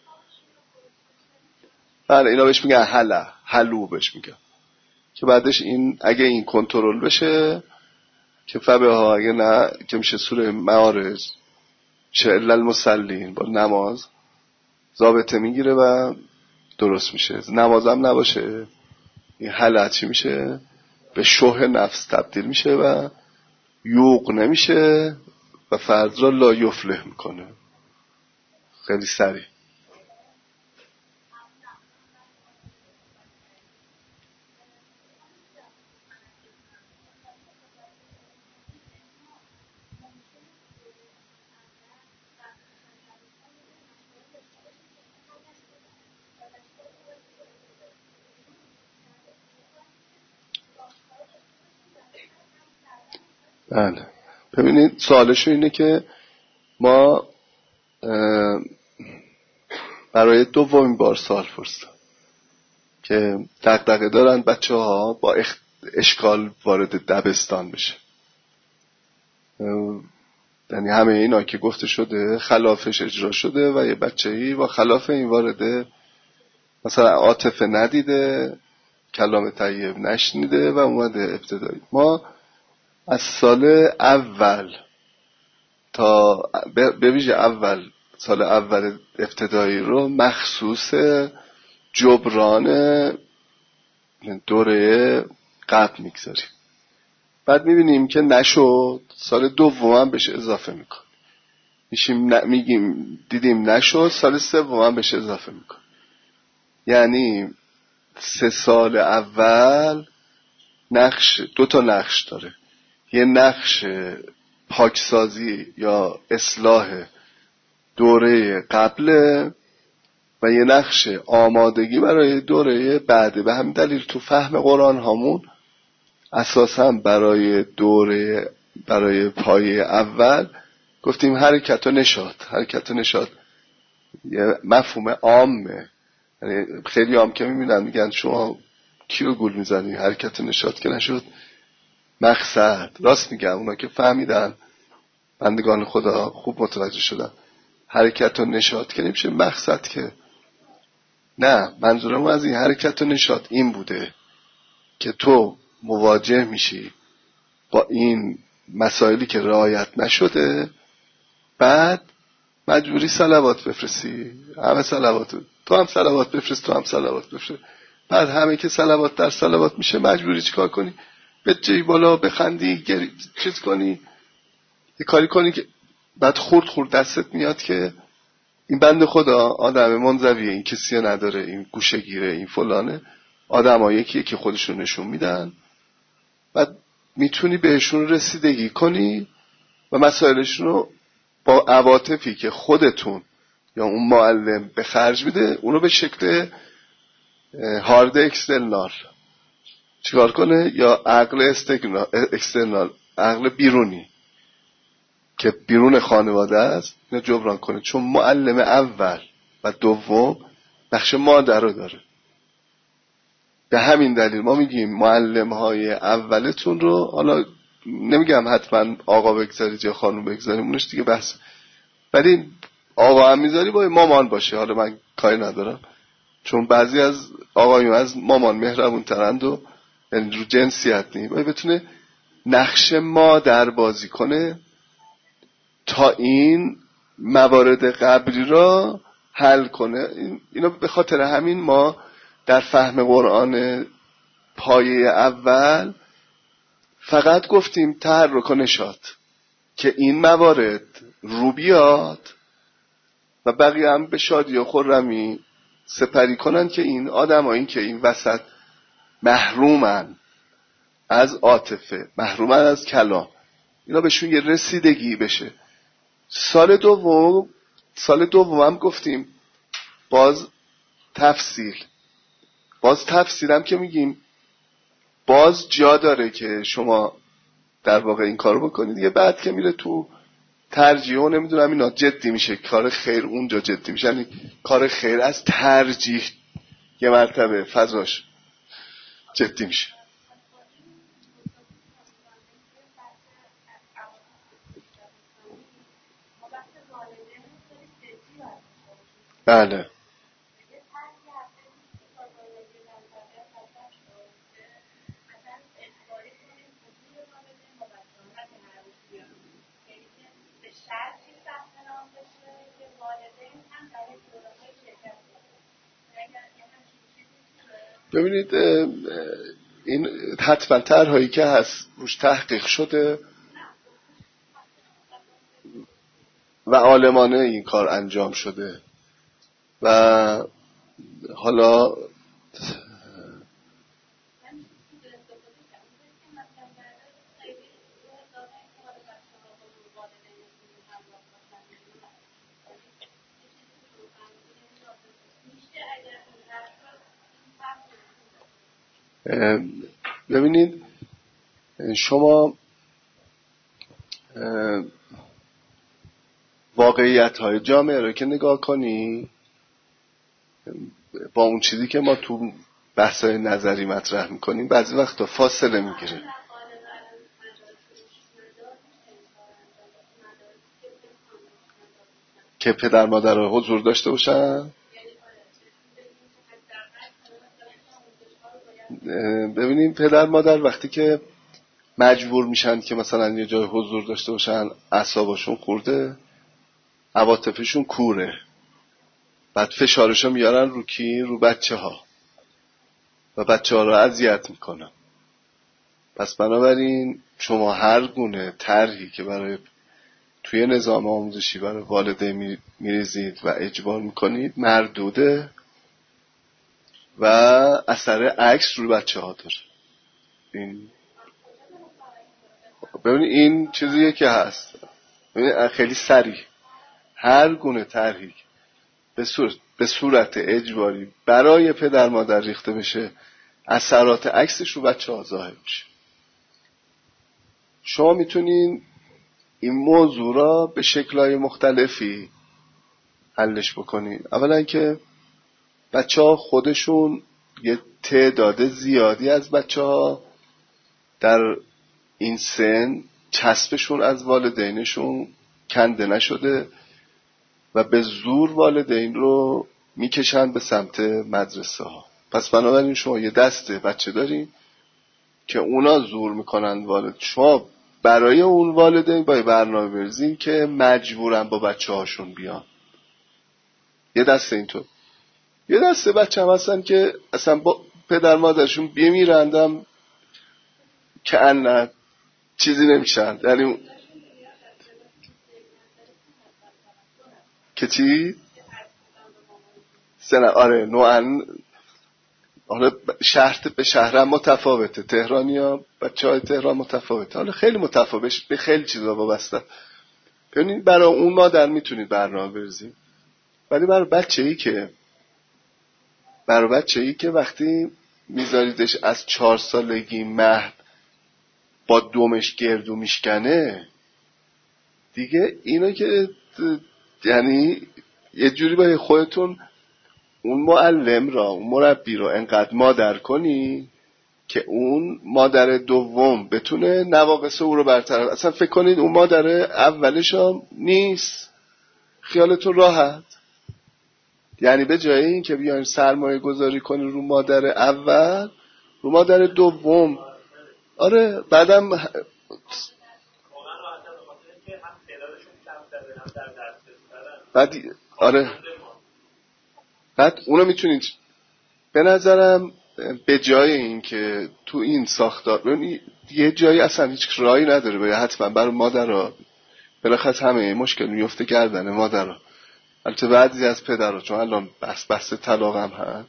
بله اینا بهش میگن حلا، حلو بهش میگن، که بعدش این اگه این کنترل بشه که فبه ها، اگه نه که میشه سوره معارج چه الا المصلین، با نماز ضابطه میگیره و درست میشه. نمازم نباشه این حلا چی میشه؟ به شوه نفس تبدیل میشه و یوق نمیشه و فرد را لا یفلح میکنه. خیلی سریع. بله ببینید سوالشو اینه که ما برای دومین بار سوال پرسیدم که دغدغه دارن بچه ها با اشکال وارد دبستان بشه، یعنی همه اینا که گفته شده خلافش اجرا شده و یه بچه‌ای با خلاف این وارده، مثلا عاطفه ندیده، کلام طیب نشنیده و اومده ابتدایی. ما از سال اول تا به ویژه اول سال اول ابتدایی رو مخصوص جبران دوره قبل میگذاریم. بعد میبینیم که نشد، سال دوم هم بهش اضافه میکن میشیم ن... میگیم دیدیم نشد، سال سوم هم بهش اضافه میکن. یعنی سه سال اول نقش دو تا نقش داره، یه نقش پاکسازی یا اصلاح دوره قبله و یه نقش آمادگی برای دوره بعده. به همین دلیل تو فهم قرآن هامون اساساً برای دوره برای پایه اول گفتیم حرکت و نشاط. حرکت و نشاط یه مفهوم عامه، یعنی خیلی عام که میبینن میگن شما کیو گول میزنی، حرکت و نشاط که نشد مقصد. راست میگم، اونا که فهمیدن بندگان خدا خوب متوجه شدن حرکت و نشاط که نمیشه مقصد که. نه، منظورم از این حرکت و نشاط این بوده که تو مواجه میشی با این مسائلی که رعایت نشده، بعد مجبوری صلوات بفرستی، همه صلوات، تو هم صلوات بفرست، تو هم صلوات بفرست. بعد همه که صلوات در صلوات میشه مجبوری چیکار کنی؟ به جایی بالا بخندی، گری چیز کنی، یه کاری کنی که بعد خورد خورد دستت میاد که این بنده خدا آدم منزویه، این کسی نداره، این گوشه گیره، این فلانه، آدم ها یکی که خودشون نشون میدن و میتونی بهشون رسیدگی کنی و مسائلشون رو با عواطفی که خودتون یا اون معلم به خرج میده اونو به شکل هارد اکسترنال چیکار کنه، یا عقل اکسترنال، عقل بیرونی که بیرون خانواده است، اینو جبران کنه. چون معلم اول و دوم نقش مادر رو داره. به همین دلیل ما میگیم معلم های اولتون رو، حالا نمیگم حتما آقا بگذارید یا خانم بگذارید، اونش دیگه بحث، ولی آقا هم میذاری باید مامان باشه. حالا من کاری ندارم، چون بعضی از آقایون از مامان مهربون ترند و یعنی رو جنسیت نی، باید بتونه نقش مادر بازی کنه تا این موارد قبلی را حل کنه. اینو به خاطر همین ما در فهم قرآن پایه اول فقط گفتیم تحرک و نشاط که این موارد رو بیاد و بقیه هم به شادی و خرمی سپری کنن که این آدم ها این که این وسط محرومن از عاطفه، محرومن از کلام، اینا بهشون یه رسیدگی بشه. سال دوم سال دوم هم گفتیم باز تفصیل باز تفصیل هم که میگیم باز جا داره که شما در واقع این کارو بکنید. یه بعد که میره تو ترجیح و نمیدونم اینا جدی میشه، کار خیر اونجا جدی میشه، یعنی کار خیر از ترجیح یه مرتبه فضاش جدی میشه. بله ببینید این حتما طرحایی که هست روش تحقیق شده و عالمانه این کار انجام شده و حالا ببینید شما واقعیت های جامعه رو که نگاه کنی با اون چیزی که ما تو بحث‌های نظری مطرح میکنیم بعضی وقتا فاصله میگیره. که پدر مادر رو حضور داشته باشن. ببینیم پدر مادر وقتی که مجبور میشن که مثلا یه جای حضور داشته باشن اعصابشون خورده، عواطفشون کوره، بعد فشارشو میارن رو کی؟ رو بچه ها و بچه ها رو اذیت میکنن. پس بنابراین شما هر گونه طرحی که برای توی نظام آموزشی برای والدین میریزید و اجبار میکنید مردوده و اثر عکس رو بچه ها داره. این ببینید این چیزیه که هست. ببینید خیلی سریع هر گونه طرحی به صورت به صورت اجباری برای پدر مادر ریخته بشه اثرات عکسش رو بچه ها ظاهر میشه. شما میتونین این موضوع را به شکل‌های مختلفی حلش بکنین. اولا که بچه ها خودشون یه تعداد زیادی از بچه ها در این سن چسبشون از والدینشون کنده نشده و به زور والدین رو میکشن به سمت مدرسه ها. پس بنابراین شما یه دسته بچه دارین که اونا زور میکنن والد. شما برای اون والدین باید برنامه بریزین که مجبورن با بچه هاشون بیان. یه دسته اینطور. یه دسته بچه هم هستن که اصلا با پدر مادرشون بیمیرندم که انه چیزی نمیشن. یعنی که چی؟ سنه آره نوعن حالا شهر به شهر متفاوته، تهرانیا بچه های تهران متفاوته، حالا خیلی متفاوته، به خیلی چیزا وابسته. ببینید برای اون مادر میتونید برنامه بریزید، ولی برای بچه‌ای که برای بچه‌ای که وقتی میذاریدش از چهار سالگی مهد با دومش گردو میشکنه دیگه، اینو که یعنی یه جوری باید خودتون اون معلم را، اون مربی را انقدر مادر کنی که اون مادر دوم بتونه نواقص او رو برطرف. اصلا فکر کنید اون مادر اولش هم نیست، خیالتون راحت. یعنی به جای این که بیاین سرمایه گذاری کنی رو مادر اول، رو مادر دوم. آره بعدم بعد آره بعد اونو میتونید به نظرم به جای این که تو این ساختار ببینید یه جایی اصلا هیچ راهی نداره باید حتما برای مادرها بالاخره همه مشکل میفته گردن مادرها. البته بعضی از پدرها چون الان بس بس طلاق هم هست،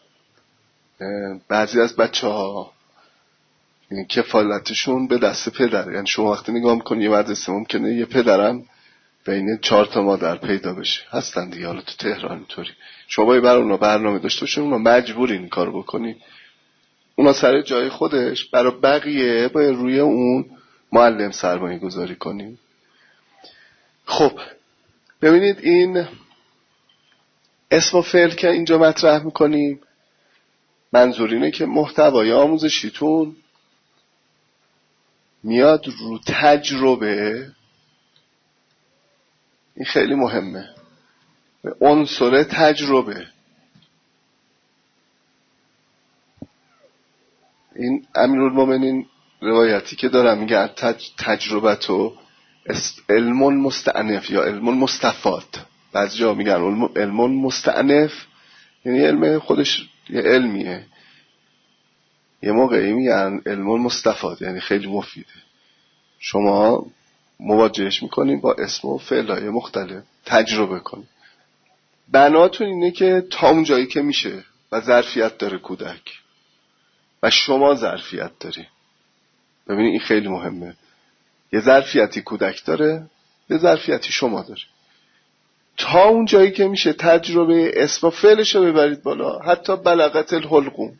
بعضی از بچه ها کفالتشون به دست پدر. یعنی شما وقتی نگاه میکنی یه مدرسه ممکنه یه پدرم بین چهار تا مادر پیدا بشه، هستن دیگه. حالا تو تهران اینطوری شما باید برای اونا برنامه داشته باشین، اونا مجبوری این کارو بکنی. اونا سر جای خودش، برای بقیه باید روی اون معلم سرمایه گذاری کنیم. خب ببینید این اسم و فعل که اینجا مطرح میکنیم، منظور اینه که محتوای آموزشیتون میاد رو تجربه. این خیلی مهمه، به عنصر تجربه. این امیرالمومنین روایتی که دارم میگه تج... تجربتو علم مستعنف یا علم مستفاد. بعضی جا میگن علم مستعنف، یعنی علم خودش یه علمیه. یه موقعی میگن علم مستفاد، یعنی خیلی مفیده. شما مواجهش میکنیم با اسم و فعلای مختلف، تجربه کنیم. بناتون اینه که تا اون جایی که میشه و ظرفیت داره کودک و شما ظرفیت داری. ببینید این خیلی مهمه. یه ظرفیتی کودک داره، یه ظرفیتی شما داره. تا اون جایی که میشه تجربه اسم و فعلش رو ببرید بالا، حتی بلغت الحلقوم،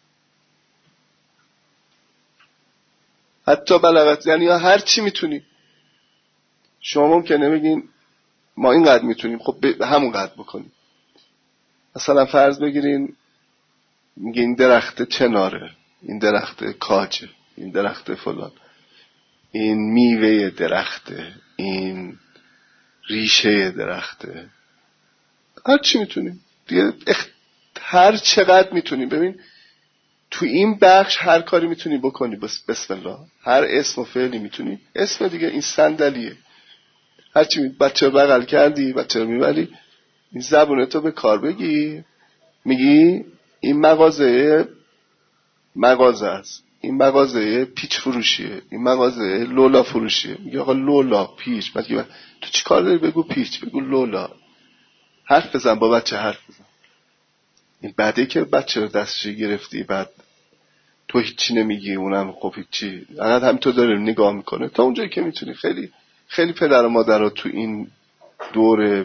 حتی بلغت، یعنی هر چی میتونی. شما ممکنه بگین ما اینقدر میتونیم، خب همون قدر بکنیم. مثلا فرض بگیرین میگه این درخت چناره، این درخت کاجه، این درخت فلان، این میوه درخته، این ریشه درخته. هر چی میتونیم دیگه، اخ... هر چقدر میتونیم. ببین تو این بخش هر کاری میتونی بکنی، بس بسم الله. هر اسم و فعلی میتونی. اسم دیگه این صندلیه، هر چی می... بچه رو بغل کردی، بچه رو میبری، این زبونتو به کار بگی، میگی این مغازه مغازه است، این مغازه پیچ فروشیه، این مغازه لولا فروشیه. میگه آقا لولا پیچ، بعد میگه تو چی کار داری؟ بگو پیچ، بگو لولا. حرف بزن با بچه، حرف بزن. این بعدی که بچه رو دستشی گرفتی، بعد تو هیچی نمیگی، اونم خب هیچی، انقدر همینطور داره نگاه میکنه تا اونجایی که میتونی. خیلی خیلی پدر و مادر ها تو این دوره،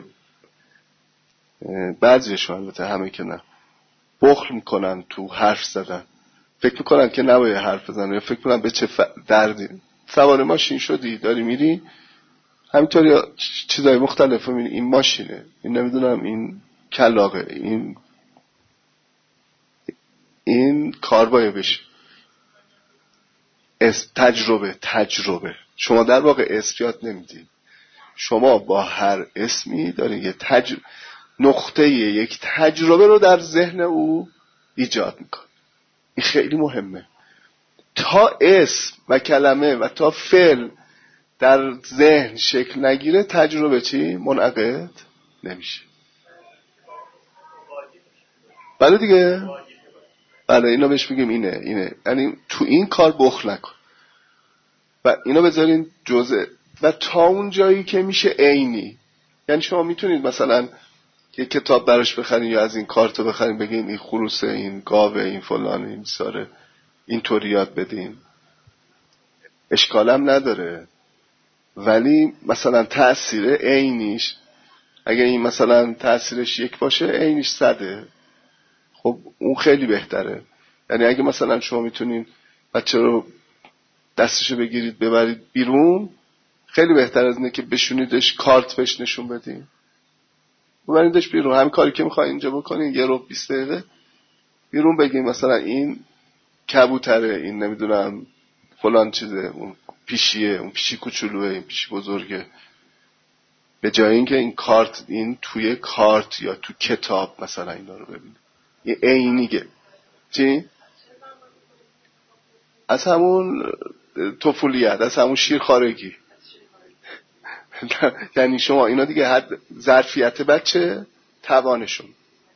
بعضیشون البته همه که نه، بخل میکنن تو حرف زدن. فکر میکنن که نباید حرف بزنن، یا فکر میکنن به چه ف... دردی. سوار ماشین شدی داری میری، همینطوری چیزای مختلف میبینی، این ماشینه، این نمیدونم، این کلاغه، این این کار باید بشه. اس تجربه تجربه شما در واقع اسم یاد نمیدی، شما با هر اسمی داری یه تج... نقطه یک تجربه رو در ذهن او ایجاد میکن. این خیلی مهمه. تا اسم و کلمه و تا فعل در ذهن شکل نگیره، تجربه چی؟ منعقد نمیشه. بله دیگه، بله اینو بهش بگیم اینه اینه یعنی تو این کار بخل نکن و اینو بذارین جزء، و تا اون جایی که میشه عینی. یعنی شما میتونید مثلا یه کتاب براش بخرین یا از این کارتو بخرین بگین این خروسه، این گاوه، این فلان، این ساره، اینطوری یاد بدین، اشکالم نداره. ولی مثلا تأثیر عینیش، اگه این مثلا تأثیرش یک باشه عینیش صده، خب اون خیلی بهتره. یعنی اگه مثلا شما میتونین بچه رو دستشو بگیرید ببرید بیرون، خیلی بهتر از اینه که بشونیدش کارت بهش نشون بدین. ببریدش بیرون، همین کاری که میخواین اینجا بکنین، یه رو بیست دقیقه بیرون بگین مثلا این کبوتره، این نمیدونم فلان چیزه، اون پیشیه، اون پیشی کوچولوه، این پیشی بزرگه. به جای اینکه این کارت، این توی کارت یا تو کتاب مثلا اینا رو ببینید، یه عینیه. چی؟ از همون طفولیت، از همون شیرخوارگی. یعنی شما اینا دیگه حد ظرفیت بچه، توانشون.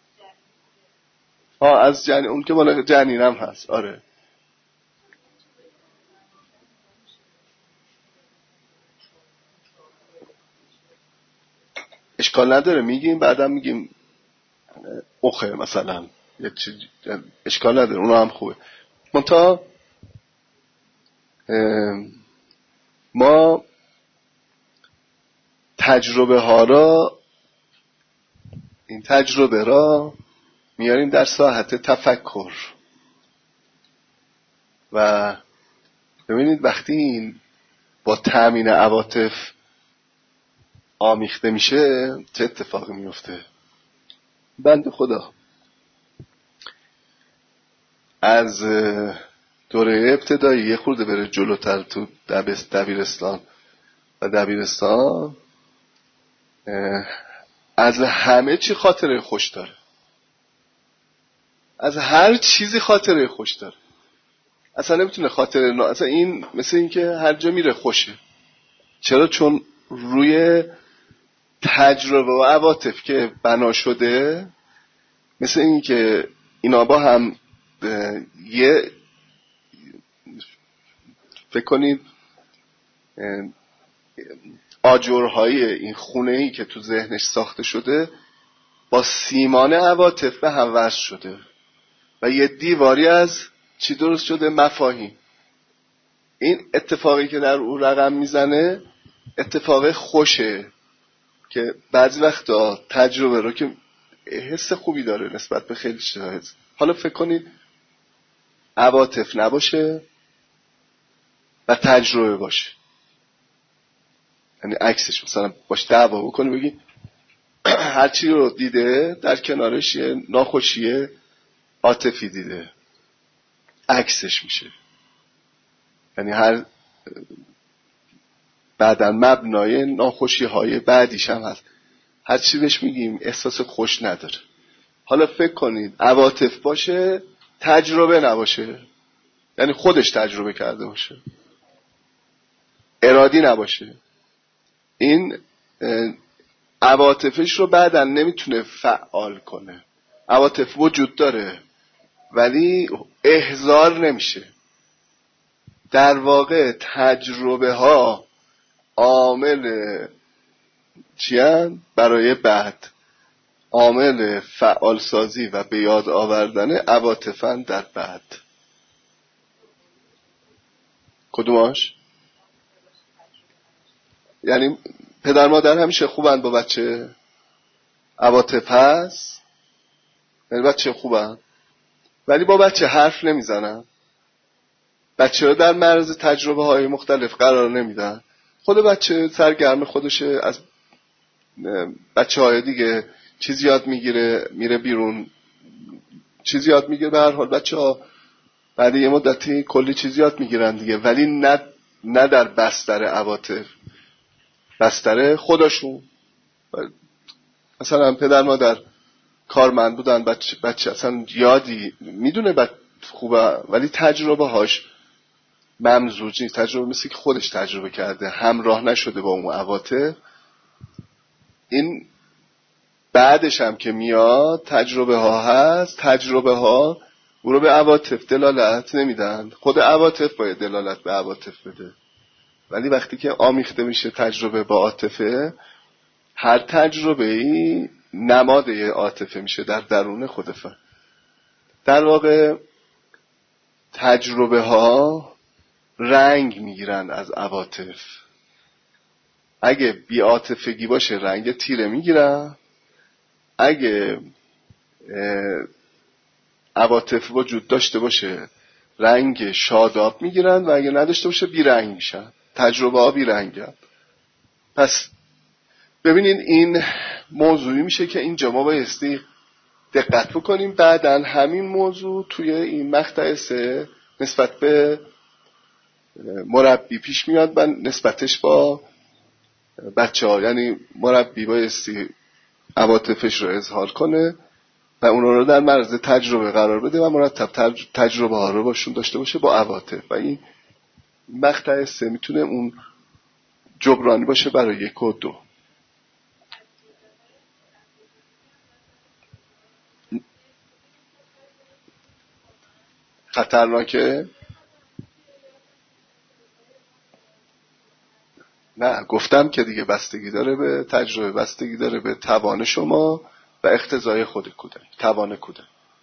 ها از جنین، اون که بالا جنین هم هست. آره اشکال نداره، میگیم بعدم میگیم اوخه مثلا یه چیز، اشکال نداره، اونا هم خوبه. منتها ما تجربه ها را، این تجربه را میاریم در ساحت تفکر. و ببینید وقتی این با تأمین عواطف آمیخته میشه چه اتفاقی میفته. بنده خدا از دوره ابتدایی یه خورده بره جلوتر تو دبیرستان و دبیرستان، از همه چی خاطره خوش داره، از هر چیزی خاطره خوش داره. اصلا نمیتونه خاطره نا... اصلا این مثل این که هر جا میره خوشه. چرا؟ چون روی تجربه و عواطف که بنا شده، مثل این که اینا با هم یه فکر کنید آجرهای این خونه‌ای که تو ذهنش ساخته شده با سیمان عواطف به هم وصل شده و یه دیواری از چی درست شده؟ مفاهیم. این اتفاقی که در اون رقم میزنه اتفاق خوشه که بعضی وقتا تجربه رو که حس خوبی داره نسبت به خیلی چیزا. حالا فکر کنید عواطف نباشه و تجربه باشه، یعنی عکسش، مثلا باش دعوا بکنی بگی هر چی رو دیده در کنارش یه ناخوشیه عاطفی دیده، عکسش میشه. یعنی هر بعدن مبنای ناخوشی های بعدیش هم هست. هر چی بهش میگیم احساس خوش نداره. حالا فکر کنید عواطف باشه تجربه نباشه، یعنی خودش تجربه کرده باشه، ارادی نباشه، این عواطفش رو بعدن نمیتونه فعال کنه. عواطف وجود داره ولی احضار نمیشه. در واقع تجربه ها عامل چیان برای بعد، عامل فعال سازی و به یاد آوردن عواطفن در بعد. کدوماش؟ یعنی پدر مادر همیشه خوبن با بچه، عواطف هست، یعنی بچه خوبن، ولی با بچه حرف نمیزنن، بچه رو در معرض تجربه های مختلف قرار نمیدن. خود بچه سرگرم خودشه، از بچه های دیگه چیز یاد میگیره، میره بیرون چیز یاد میگیره. به هر حال بچه ها بعد یه مدتی کلی چیز یاد میگیرن دیگه، ولی نه نه در بستر عواطف، بستر خودشون. مثلا پدر مادر کارمند بودن، بچه, بچه اصلا یادی میدونه بچه خوبه ولی تجربه هاش ممزوج نیست، تجربه مثل که خودش تجربه کرده، همراه نشده با اون عواطف. این بعدش هم که میاد تجربه ها هست، تجربه ها او رو به عواطف دلالت نمیدن، خود عواطف باید دلالت به عواطف بده. ولی وقتی که آمیخته میشه تجربه با عاطفه، هر تجربه ای نماد یه عاطفه میشه در درون خود فرد. در واقع تجربه ها رنگ میگیرن از عواطف. اگه بی عاطفگی باشه رنگ تیره میگیرن، اگه عواطف وجود داشته باشه رنگ شاداب میگیرن و اگه نداشته باشه بی رنگ میشن. تجربه ها بی رنگن. پس ببینین این موضوعی میشه که اینجا ما بایستی دقت بکنیم. بعدن همین موضوع توی این مقطع سه نسبت به مربی پیش میاد و نسبتش با بچه ها، یعنی مربی بایستی عواطفش رو اظهار کنه و اونا رو در معرض تجربه قرار بده و مرتب تجربه ها رو باشون داشته باشه با عواطف. و این مقطع سه میتونه اون جبرانی باشه برای یک و دو. خطرناکه؟ نه، گفتم که دیگه بستگی داره به تجربه، بستگی داره به توان شما و اقتضای خود کودک، توان کودک.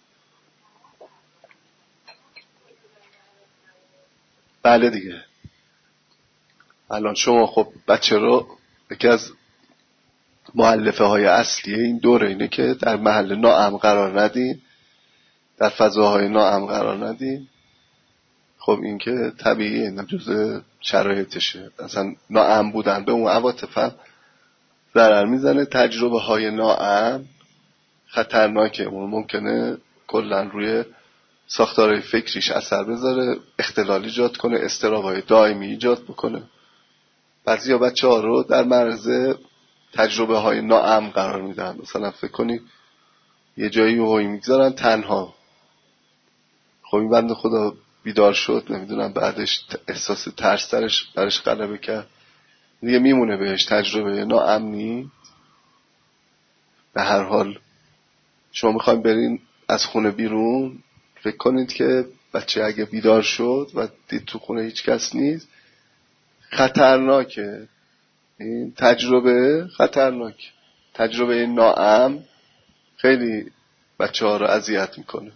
بله دیگه. الان شما خب بچه رو یکی از مؤلفه های اصلی این دوره اینه که در محل ناامن قرار ندین، در فضاهای ناامن قرار ندین. خب این که طبیعیه، نه جزء شرایطشه. اصلا ناامن بودن به اون عواطف هم ضرر میزنه. تجربه های ناامن خطرناکه، اون ممکنه کلا روی ساختارهای فکریش اثر بذاره، اختلال ایجاد کنه، اضطراب‌های دائمی ایجاد بکنه. بعضیا بچه ها رو در معرض تجربه های ناامن قرار میدن. مثلا فکر کنید یه جایی هوی میگذارن تنها، خب این بنده خدا بیدار شد، نمیدونم بعدش احساس ترس درش برش غلبه کرد، دیگه میمونه بهش تجربه ناامنی. به هر حال شما میخوایم برین از خونه بیرون، فکر کنید که بچه اگه بیدار شد و دید تو خونه هیچ کس نیست، خطرناکه. این تجربه خطرناک، تجربه ناامن خیلی بچه ها رو اذیت میکنه.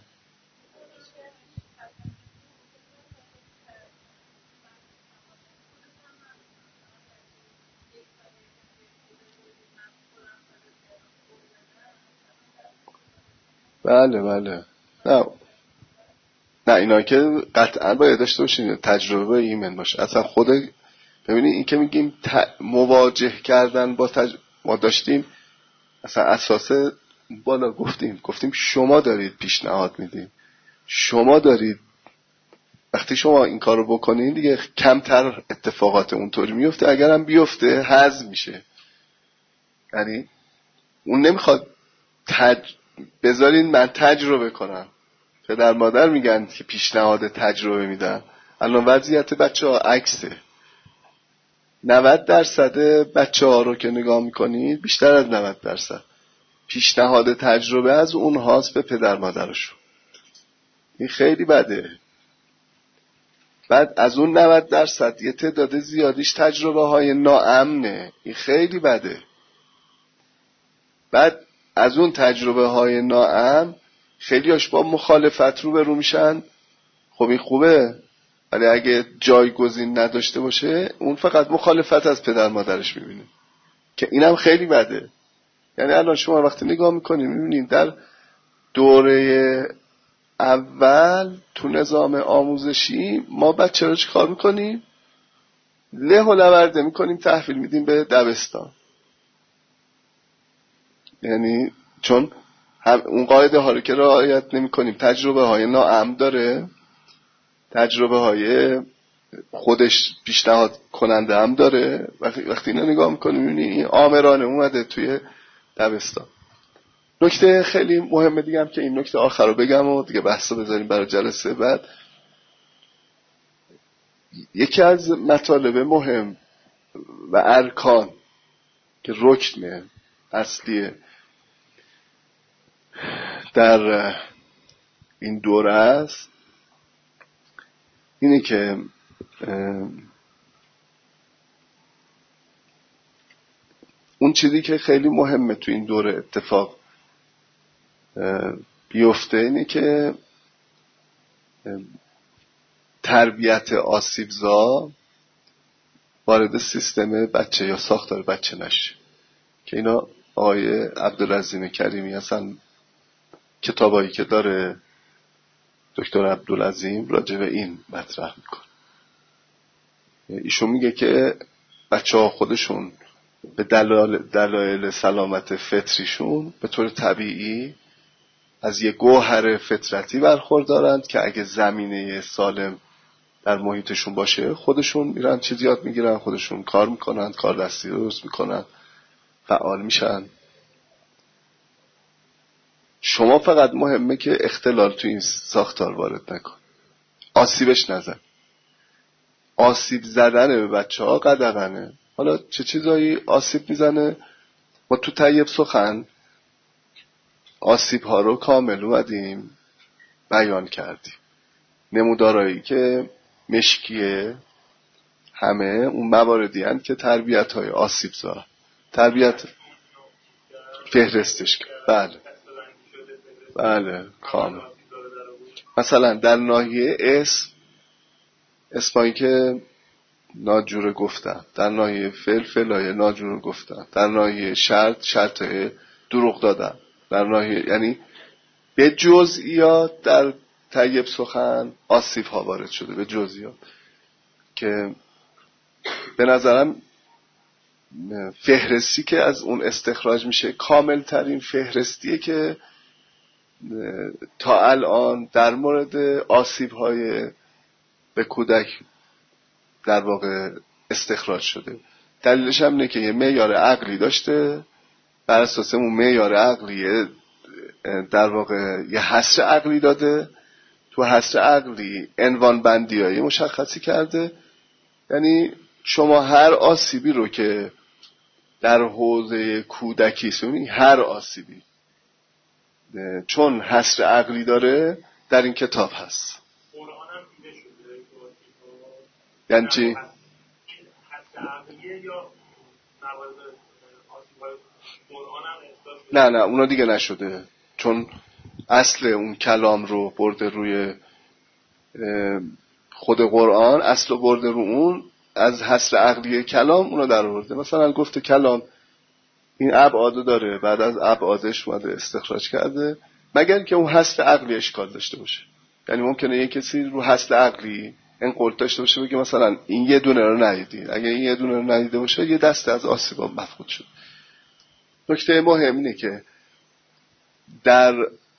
بله بله. نه نه اینا که قطعا باید داشته باشین تجربه ایمن باشه. اصلا خود ببینید این که میگیم ت... مواجه کردن با تج... ما داشتیم اصلا اساس بالا گفتیم گفتیم شما دارید پیشنهاد میدین، شما دارید. وقتی شما این کارو بکنین دیگه کمتر اتفاقات اونطوری میفته، اگرم بیفته هضم میشه. یعنی اون نمیخواد تج... بذارین من تجربه کنم. پدر مادر میگن که پیشنهاد تجربه میدن. الان وضعیت بچه ها عکسه. نود درصد بچه ها رو که نگاه میکنید، بیشتر از نود درصد پیشنهاد تجربه از اونهاست به پدر مادرشون. این خیلی بده. بعد از اون نود درصد یه تعداد زیادیش تجربه های ناامنه. این خیلی بده. بعد از اون تجربه های ناامن خیلیاش با مخالفت رو برو میشن. خب این خوبه، ولی اگه جایگزین نداشته باشه اون فقط مخالفت از پدر مادرش میبینه که اینم خیلی بده. یعنی الان شما وقتی نگاه میکنید میبینید در دوره اول تو نظام آموزشی ما بچه رو چی کار میکنیم؟ له و لورده میکنیم، تحویل میدیم به دبستان. یعنی چون هم اون قاعده ها رو که رعایت نمی کنیم، تجربه های ناامن داره، تجربه های خودش پیشنهاد کننده هم داره. وقتی وقتی اینو نگاه میکنیم میبینی آمرانه اومده توی دبستان. نکته خیلی مهمه دیگه هم که این نکته آخر رو بگم و دیگه بحثو بذاریم برای جلسه بعد. یکی از مطالب مهم و ارکان که رکن اصلیه در این دوره است اینه که اون چیزی که خیلی مهمه تو این دوره اتفاق بیفته اینه که تربیت آسیبزا وارد سیستم بچه یا ساختار بچه نشه، که اینا آقای عبدالعظیم کریمی هستن، کتابایی که داره دکتر عبدالعظیم راجع به این مطرح میکنه. ایشون میگه که بچه ها خودشون به دلایل, دلایل سلامت فطریشون به طور طبیعی از یه گوهر فطرتی برخوردارند که اگه زمینه سالم در محیطشون باشه خودشون میرن چیز یاد میگیرن، خودشون کار میکنن، کار دستی درست میکنن، فعال میشن. شما فقط مهمه که اختلال تو این ساختار وارد نکن، آسیبش نزن. آسیب زدن به بچه ها قدغنه. حالا چه چیزایی آسیب میزنه؟ ما تو طیب سخن آسیب ها رو کامل اومدیم بیان کردیم. نمودارایی که مشکیه همه اون مواردی هستند که تربیت های آسیب زا تربیت فهرستش. بله بله کامل. مثلا در ناحیه اسم اسمایی که ناجوره گفتن، در ناحیه فعل فعلای ناجوره گفتن، در ناحیه شرط شرطای دروغ دادن، در ناحیه یعنی به جزئیات در طیب سخن آسیب ها وارد شده، به جزئیات که به نظرم فهرستی که از اون استخراج میشه کامل ترین فهرستیه که تا الان در مورد آسیب های به کودک در واقع استخراج شده. دلیلش هم اینه که یه معیار عقلی داشته، بر اساس اون معیار عقلی در واقع یه حصر عقلی داده، تو حصر عقلی عنوان بندیایی مشخصی کرده. یعنی شما هر آسیبی رو که در حوزه کودکی سونی، هر آسیبی چون حصر عقلی داره در این کتاب هست. یعنی چی؟ نه نه اونا دیگه نشده، چون اصل اون کلام رو برده روی خود قرآن، اصل برده رو اون، از حصر عقلی کلام اونو در آورده. مثلا گفته کلام این ابعاد داره، بعد از ابعادش اومده استخراج کرده، مگر که اون حصر عقلی اشکال داشته باشه. یعنی ممکنه یه کسی رو حصر عقلی این قول داشته باشه بگه مثلا این یه دونه رو ندیدی، اگه این یه دونه رو ندیده باشه یه دسته از آسیبا مفقود شد. نکته مهم اینه که در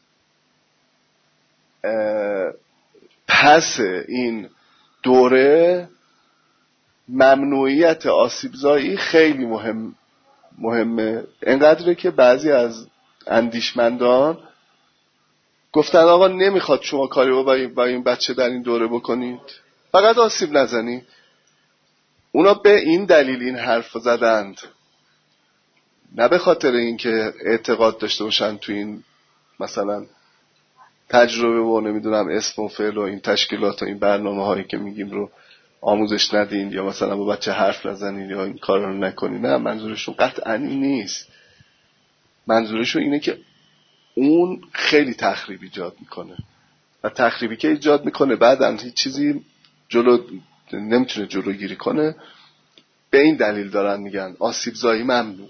پس این دوره ممنوعیت آسیبزایی خیلی مهم مهمه، اینقدره که بعضی از اندیشمندان گفتن آقا نمیخواد شما کاری رو با این بچه در این دوره بکنید، فقط آسیب نزنید. اونا به این دلیل این حرف زدند، نه به خاطر اینکه اعتقاد داشته باشن تو این مثلا تجربه و نمیدونم اسم و فعل و این تشکیلات و این برنامه هایی که میگیم رو آموزش ندین یا مثلا با بچه حرف نزنین یا این کار رو نکنین. نه، منظورشون قطعا این نیست. منظورشون اینه که اون خیلی تخریب ایجاد میکنه و تخریبی که ایجاد میکنه بعداً هیچ چیزی جلو نمیتونه جلوگیری کنه. به این دلیل دارن میگن آسیب زایی ممنوع،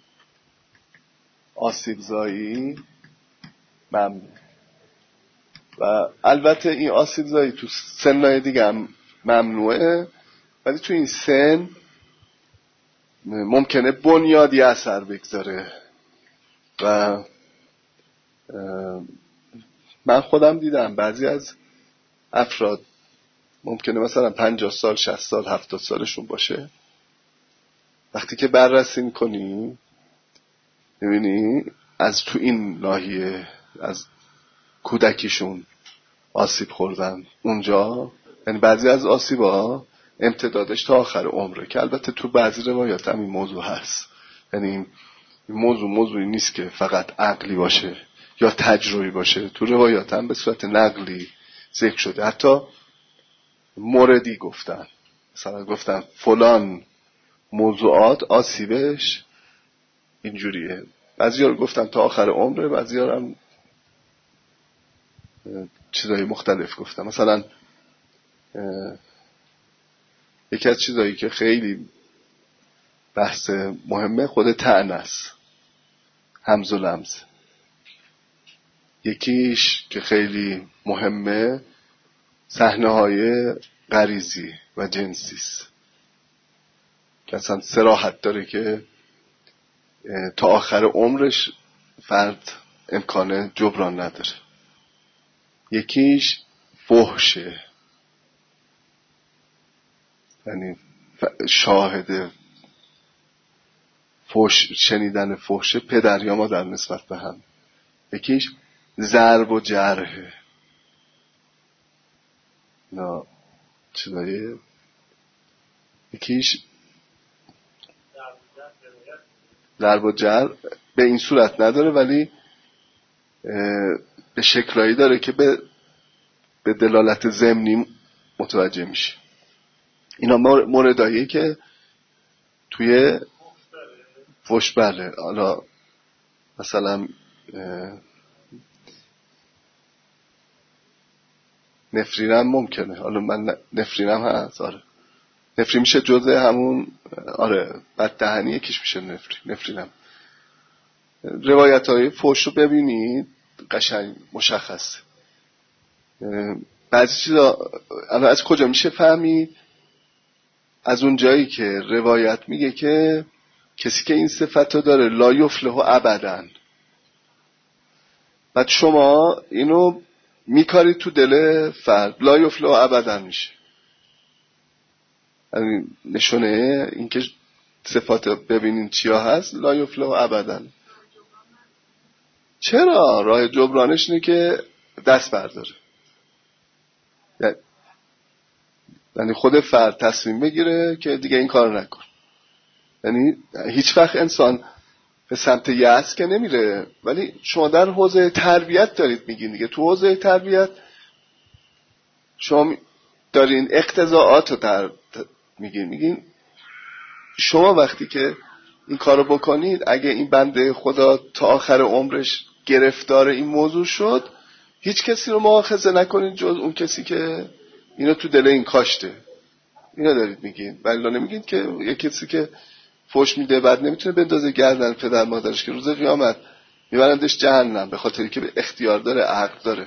آسیب زایی ممنوع. و البته این آسیب زایی تو سنهای دیگه هم ممنوعه، ولی تو این سن ممکنه بنیادی اثر بگذاره. و من خودم دیدم بعضی از افراد ممکنه مثلا پنجاه سال، شصت سال، هفتاد سالشون باشه، وقتی که بررسی میکنی میبینی از تو این ناحیه از کودکیشون آسیب خوردن اونجا. یعنی بعضی از آسیبا امتدادش تا آخر عمره، که البته تو بعضی روایات هم این موضوع هست. یعنی این موضوع موضوعی نیست که فقط عقلی باشه یا تجربی باشه، تو روایات هم به صورت نقلی ذکر شده. حتی موردی گفتن، مثلا گفتن فلان موضوعات آسیبش اینجوریه. بعضیا رو گفتن تا آخر عمره، بعضیا هم چیزای مختلف گفتن. مثلا یکی از چیزایی که خیلی بحث مهمه خود طعنه است، همز و لمز. یکیش که خیلی مهمه صحنه های غریزی و جنسی است که اصلا صراحت داره که تا آخر عمرش فرد امکان جبران نداره. یکیش فحشه، یعنی شاهد فحش شنیدن فحش پدر یا مادر نسبت به هم. یکیش ضرب و جرحه، نه چیزایی. یکیش ضرب و جرح به این صورت نداره، ولی به شکلایی داره که به به دلالت ضمنی متوجه میشه. اینا موردایی که توی فحش بله. حالا مثلا نفرینم ممکنه. حالا من نفرینم هست. آره نفرین میشه جزء همون. آره بددهنی یکیش میشه نفرین. نفرینم روایت های فحش رو ببینید قشنگ مشخصه. بعضی چیزا الان از کجا میشه فهمید؟ از اون جایی که روایت میگه که کسی که این صفت رو داره لا یفلح ابدا. بعد شما اینو میکاری تو دل فرد، لا یفلح ابدا میشه. یعنی نشونه این که صفات ببینین چیا هست، لا یفلح ابدا. چرا؟ راه جبرانش اینه که دست برداره. یعنی خود فرد تصمیم بگیره که دیگه این کار نکن. یعنی هیچ وقت انسان به سمت یأس که نمیره، ولی شما در حوزه تربیت دارید میگین دیگه. تو حوزه تربیت شما دارین اقتضاعات رو در میگین میگین شما وقتی که این کارو بکنید، اگه این بنده خدا تا آخر عمرش گرفتار این موضوع شد، هیچ کسی رو مؤاخذه نکنید جز اون کسی که اینو تو دل این کاشته. اینا دارید میگین. ولی نمیگید که یک کسی که فحش میده بعد نمیتونه بندازه گردن پدر مادرش که روز قیامت میبرندش جهنم به خاطری که اختیار داره، عقل داره.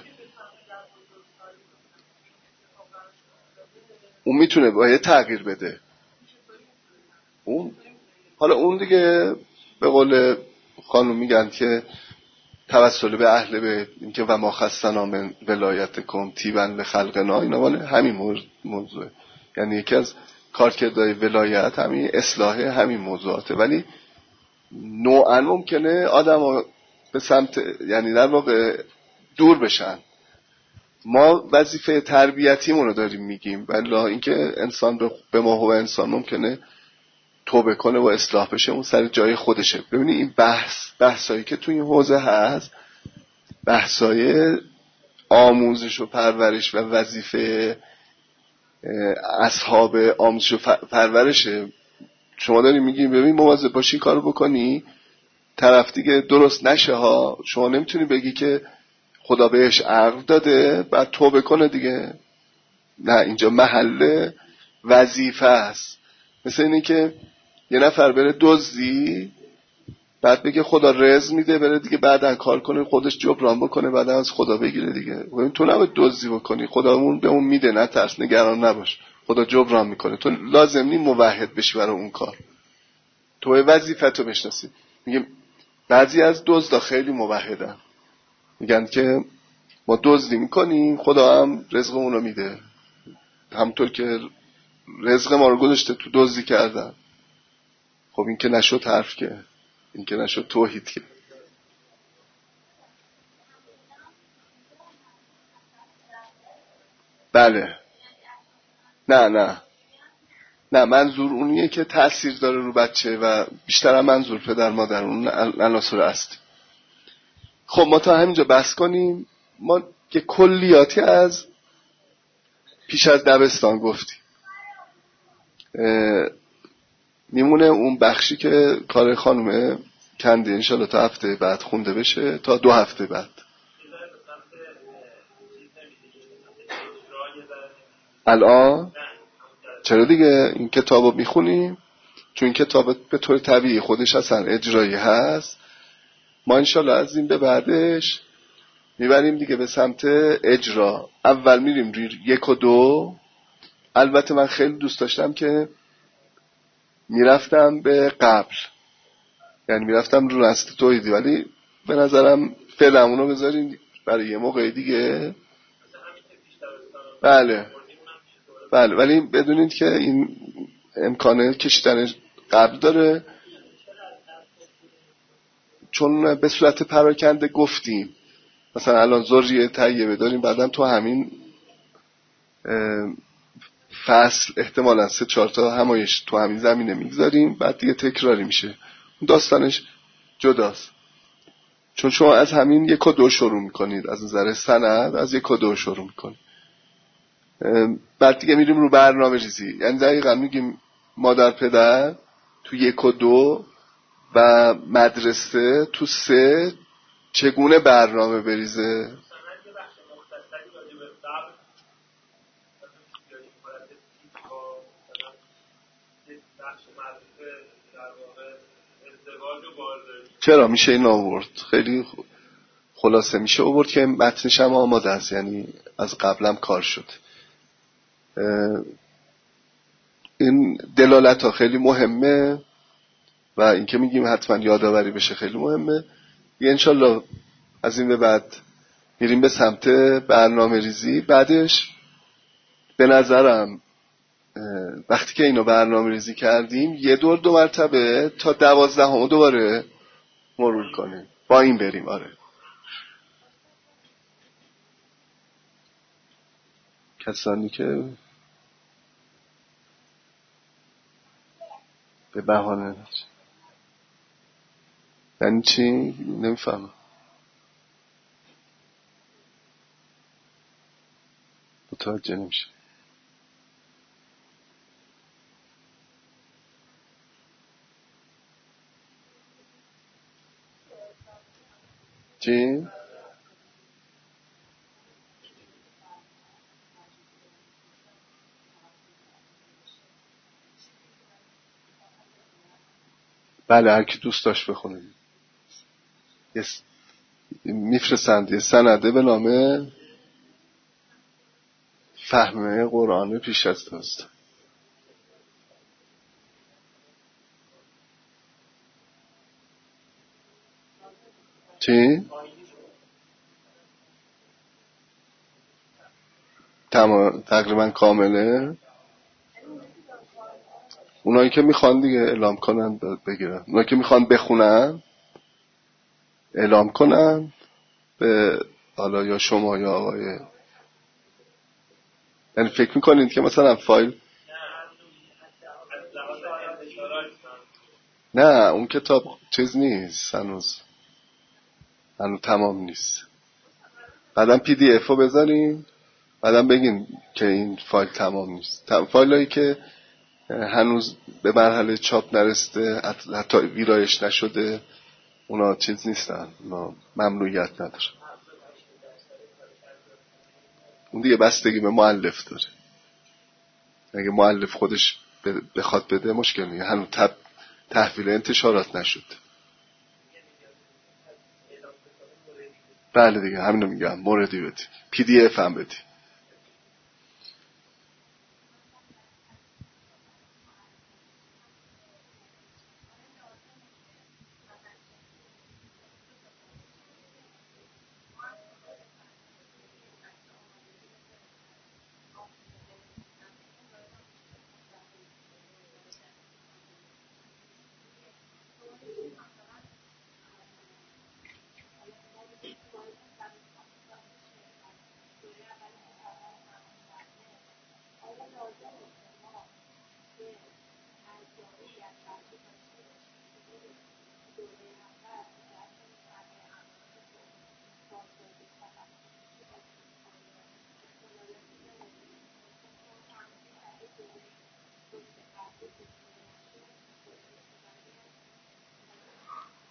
اون میتونه باید تغییر بده. اون حالا اون دیگه به قول خانم میگن که توسل به اهل بیت، اینکه و ما خصنا من ولایتکم تیبا لخلقنا، اینا مال همین موضوعه. یعنی یکی از کارکردهای ولایت همین اصلاح همین موضوعاته. ولی نوعا ممکنه آدم ها به سمت، یعنی در واقع دور بشن. ما وظیفه تربیتیمون رو داریم میگیم، ولی اینکه انسان به ما هو انسان ممکنه توبه کنه و اصلاح بشه، اون سر جای خودشه. ببینید این بحث بحثایی که تو این حوزه هست، بحثای آموزش و پرورش و وظیفه اصحاب آموزش و پرورشه. شما داری میگی ببین مواظب باشی کارو بکنی، طرف دیگه درست نشه ها. شما نمیتونی بگی که خدا بهش عقل داده بعد توبه کنه دیگه. نه، اینجا محل وظیفه است. مثل اینه که یه نفر بره دزدی بعد بگه خدا رزق میده بره دیگه بعدن کار کنه خودش جبران بکنه بعد از خدا بگیره دیگه. تو نباید دزدی بکنی، خدا اون به اون میده، نه ترس، نگران نباش، خدا جبران میکنه. تو لازم نی موحد بشی برای اون کار، تو وظیفتو بشناسی. میگه بعضی از دزدا خیلی موحدن، میگن که ما دزدی میکنیم خدا هم رزقمون رو میده، همونطور که رزق ما رو گذاشته تو دزدی کردن. خب این که نشد حرف، که این که نشد توحید. که بله نه نه نه منظور اونیه که تأثیر داره رو بچه و بیشتر منظور پدر مادر اون عناصر است. خب ما تا همینجا بحث کنیم. ما یه کلیاتی از پیش از دبستان گفتیم، میمونه اون بخشی که کار خانم کنده انشالله تا هفته بعد خونده بشه، تا دو هفته بعد. الان چرا دیگه این کتابو میخونیم، چون این کتاب به طور طبیعی خودش اصلا اجرایی هست. ما انشالله از این به بعدش میبریم دیگه به سمت اجرا. اول میریم روی یک و دو. البته من خیلی دوست داشتم که میرفتم به قبل، یعنی میرفتم رو رست توحیدی، ولی به نظرم فعلا اونو بذاریم برای یه موقع دیگه. بله بله، ولی بدونید که این امکانه کشیدن قبل داره، چون به صورت پراکنده گفتیم مثلا الان ذریه طیبه داریم، بعدم تو همین فصل احتمالاً سه چهار تا همایش تو همین زمینه میگذاریم، بعد دیگه تکراری میشه. داستانش جداست، چون شما از همین یک و دو شروع میکنید، از نظر سند از یک و دو شروع میکنید، بعد دیگه میریم رو برنامه ریزی. یعنی دقیقا میگیم مادر پدر تو یک و دو و مدرسه تو سه چگونه برنامه بریزه. چرا میشه این آورد؟ خیلی خلاصه میشه آورد که متنش هم آماده است، یعنی از قبلم کار شد. این دلالت ها خیلی مهمه و این که میگیم حتما یادآوری بشه خیلی مهمه. یه انشالله از این به بعد میریم به سمت برنامه ریزی. بعدش به نظرم وقتی که اینو برنامه ریزی کردیم یه دور دو مرتبه تا دوازده همو دوباره مرور کنیم، با این بریم. آره کسانی که به بهانه یعنی چی؟ نمیفهمم. متوجه نمیشه. چی؟ بله هر کی دوست داشت بخونه. یس. میفرستند یه سنده به نام فهم قرآن پیش از توست. چی؟ تمام تقریبا کامله. اونایی که میخوان دیگه اعلام کنن بگیرن، اونایی که میخوان بخونن اعلام کنن به حالا یا شما یا آقای. یعنی فکر میکنید که مثلا فایل نه اون کتاب چیز نیست هنوز، هنوز تمام نیست. بعدم پی دی اف رو بذارین، بعدم بگین که این فایل تمام نیست. فایل هایی که هنوز به مرحله چاپ نرسته، حتی ویرایش نشده، اونا چیز نیستن، اونا ممنوعیت نداره. اون دیگه بستگی به مؤلف داره. اگه مؤلف خودش بخواد بده مشکل نیست، هنوز تب تحویل انتشارات نشد. بله دیگه همینو میگم، موردی بدی، پی دی اف هم بدی.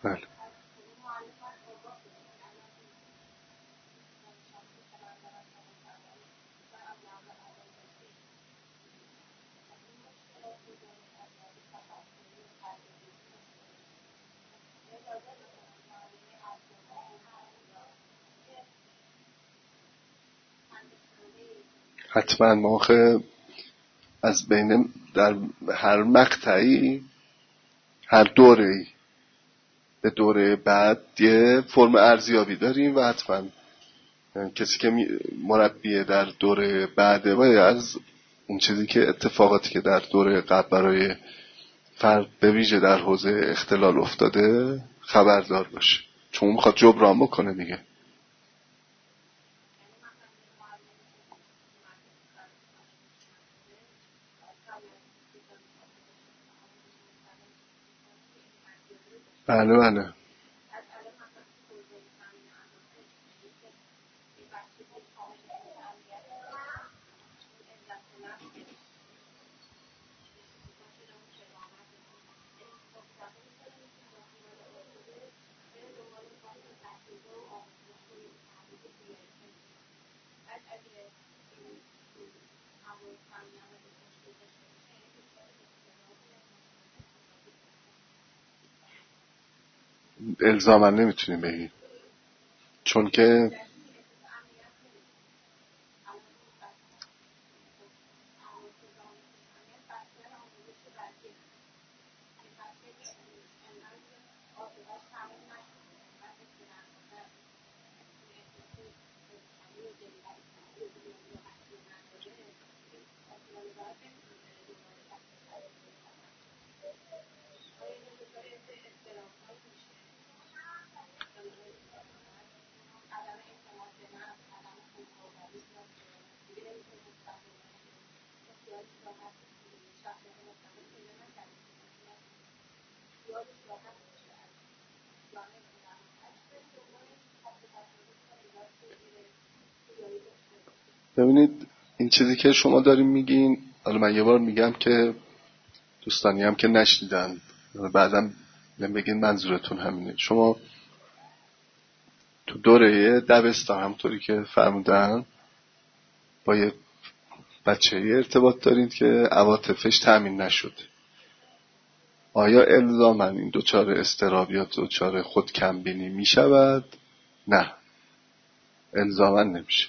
بله. حتما ما آخه از بین در هر مقطعی هر دوره‌ای به دوره بعد یه فرم ارزیابی داریم و حتما کسی که مربیه در دوره بعده باید از اون چیزی که اتفاقاتی که در دوره قبل برای فرد به ویژه در حوزه اختلال افتاده خبردار باشه، چون میخواد جبران بکنه دیگه. بله بله. الزاما نمیتونیم بگیم، چون که ببینید این چیزی که شما داریم میگین، حالا من یه بار میگم که دوستانی هم که نشنیدن بعدم بگین منظورتون همینه. شما تو دوره دبستان همونطوری که فرمودن با یه بچه ارتباط دارید که عواطفش تامین نشد. آیا الزاماً این دوچار اضطراب یا دوچار خود کمبینی می شود؟ نه، الزاماً نمیشه.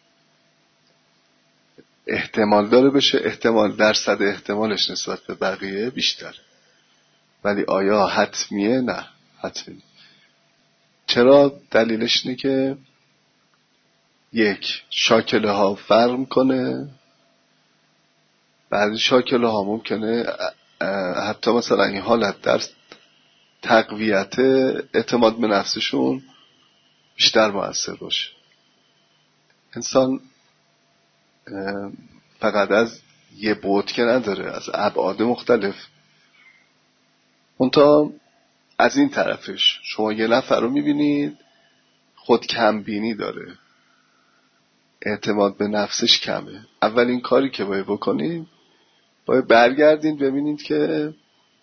احتمال داره بشه، احتمال درصد احتمالش نسبت به بقیه بیشتر، ولی آیا حتمیه؟ نه، حتمی. چرا؟ دلیلش اینه که یک، شاکله ها فرق میکنه. بعضی شاکله ها ممکنه حتی مثلا این حالت در تقویت اعتماد به نفسشون بیشتر مؤثر باشه. انسان فقط از یه بعد که نداره، از ابعاد مختلف. منتها از این طرفش شما یه نفر رو میبینید خود کمبینی داره، اعتماد به نفسش کمه. اولین کاری که باید بکنید باید برگردید ببینید که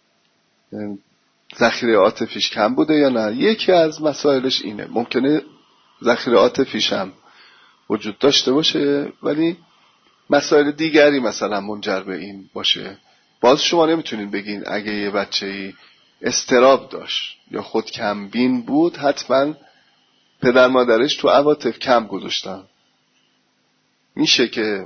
ذخیره عاطفیش کم بوده یا نه. یکی از مسائلش اینه، ممکنه ذخیره عاطفیش هم وجود داشته باشه ولی مسائل دیگری مثلا منجر به این باشه. باز شما نمیتونید بگین اگه یه بچه‌ای اضطراب داشت یا خود کمبین بود حتما پدر مادرش تو عواطف کم گذاشتن. میشه که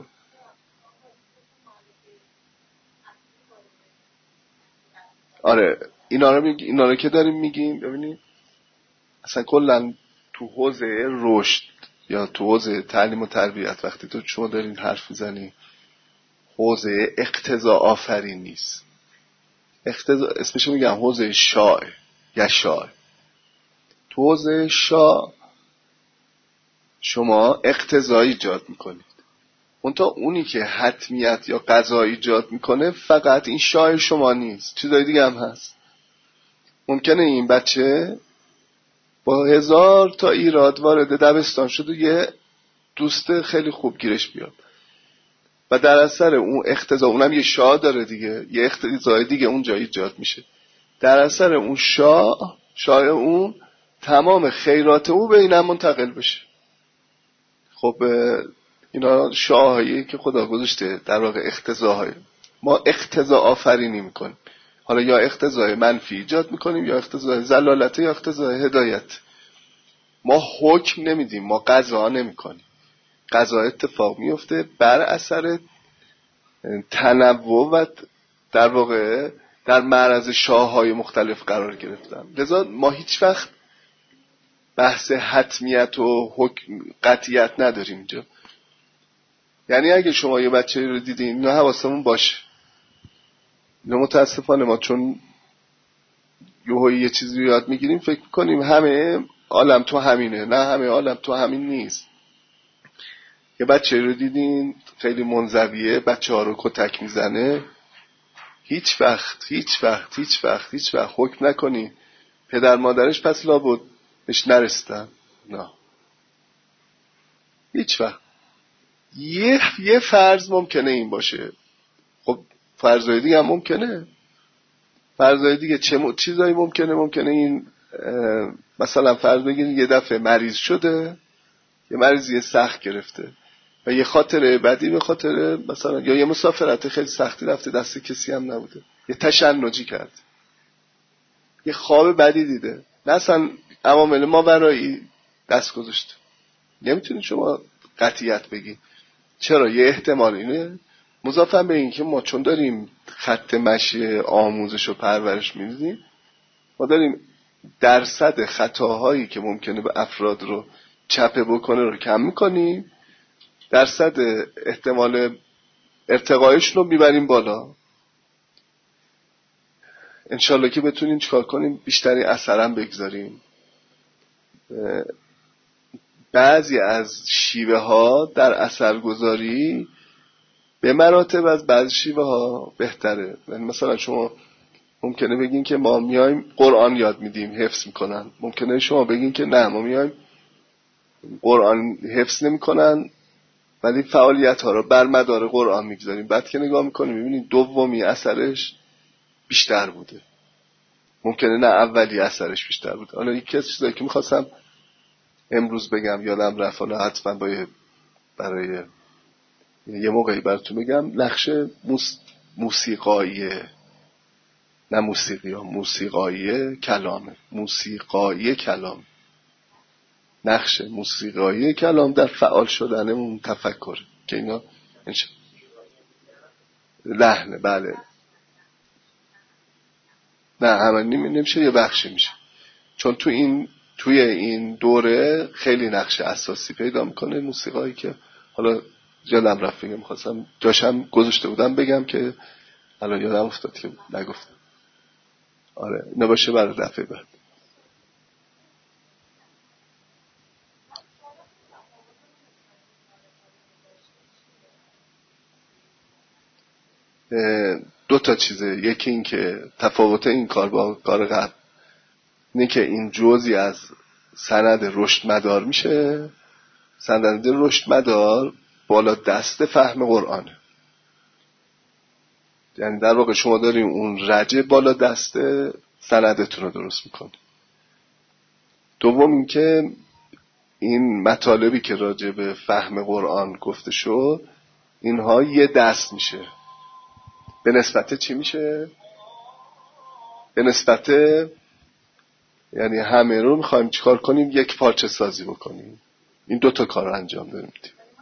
آره اینا رو میگی، اینا رو که داریم میگیم. ببینید اصلا کلا تو حوزه رشد یا تو حوزه تعلیم و تربیت وقتی تو شما دارین حرف میزنی، حوزه اقتضا آفرین نیست. اقتضا اسمش میگم حوزه شاء یا شاء. تو حوزه شاء شما اقتضا ایجاد میکنید، اون تا اونی که حتمیت یا قضا ایجاد میکنه فقط این شاء شما نیست، چیزای دیگه هم هست. ممکنه این بچه با هزار تا ایراد وارد دبستان شد و یه دوست خیلی خوب گیرش بیاد و در اثر اون اقتضا، اونم یه شاء داره دیگه، یه اقتضای دیگه اونجا ایجاد میشه. در اثر اون شاء شاه اون تمام خیرات او به اینم منتقل بشه. خب اینا شاهایی که خدا گذاشته در واقع اقتضاهای ما اقتضا آفرینی میکنیم. حالا یا اقتضای منفی ایجاد میکنیم یا اقتضای زلالت یا اقتضای هدایت. ما حکم نمیدیم، ما قضا نمیکنیم. قضا اتفاق میفته بر اثر تنوع و در واقع در معرض شاههای مختلف قرار گرفتن. لذا ما هیچ وقت بحث حتمیت و حکم قطعیت نداریم اینجا. یعنی اگه شما یه بچه رو دیدین، نه حواسمون باشه، نه متاسفانه ما چون یه یه چیزی رو یاد میگیریم فکر کنیم همه عالم تو همینه. نه، همه عالم تو همین نیست. یه بچه رو دیدین خیلی منزویه، بچه ها رو کتک میزنه، هیچ وقت هیچ وقت هیچ وقت هیچ وقت حکم نکنی پدر مادرش پس لابد بهش نرستن. نه، هیچ وقت. یه یه فرض ممکنه این باشه. خب فرضای دیگه هم ممکنه. فرضای دیگه چه م... چیزایی ممکنه ممکنه این مثلا فرض بگیرید یه دفعه مریض شده، یه مریضی سخت گرفته و یه خاطره بدی به خاطر مثلا یا یه مسافرت خیلی سختی رفته، دست کسی هم نبوده، یه تشنجی کرد، یه خواب بدی دیده، نه اصلا عوامل ماورایی دست گذاشته. نمیتونید شما قطعیت بگی. چرا؟ یه احتمال اینه. مضافاً به این که ما چون داریم خط مشی آموزش و پرورش می‌دیم، ما داریم درصد خطاهایی که ممکنه به افراد رو چپه بکنه رو کم می‌کنیم، درصد احتمال ارتقایش رو میبریم بالا. انشالله که بتونیم چکار کنیم بیشتری اثرم بگذاریم. بعضی از شیوه ها در اثرگذاری به مراتب از بعضی شیوه ها بهتره. مثلا شما ممکنه بگین که ما میایم قرآن یاد میدیم حفظ میکنن، ممکنه شما بگین که نه ما میایم قرآن حفظ نمیکنن ولی فعالیت ها رو بر مدار قرآن میگذاریم. بعد که نگاه میکنیم میبینید دومی اثرش بیشتر بوده، ممکنه نه اولی اثرش بیشتر بوده. حالا یکی از چیزایی که میخواستم امروز بگم یادم رفت، حالا حتما باید برای یه موقعی براتون بگم، نقش موس... موسیقاییه، نه موسیقی ها، موسیقایی کلامه. موسیقایی کلام، نقش موسیقایی کلام در فعال شدن اون تفکر که اینا انش... لحنه. بله، نه همه نمیشه، یه بخشی میشه، چون تو این توی این دوره خیلی نقش اساسی پیدا میکنه موسیقایی که حالا یادم رفت بگم، خواستم جاشم گذاشته بودم بگم که الان یادم افتاد که نگفتم. آره اینا باشه برای دفعه بعد. دو تا چیزه. یکی این که تفاوت این کار با کار قبل اینه که این جزئی از سند رشد مدار میشه. سند رشد مدار بالا دست فهم قرآنه، یعنی در واقع شما داریم اون رجه بالا دست سندتون رو درست میکنه. دوم این که این مطالبی که راجع به فهم قرآن گفته شد اینها یه دست میشه. به نسبت چی میشه؟ به نسبت یعنی همه رو میخوایم چیکار کنیم؟ یک پارچه سازی بکنیم. این دوتا کار رو انجام داریم.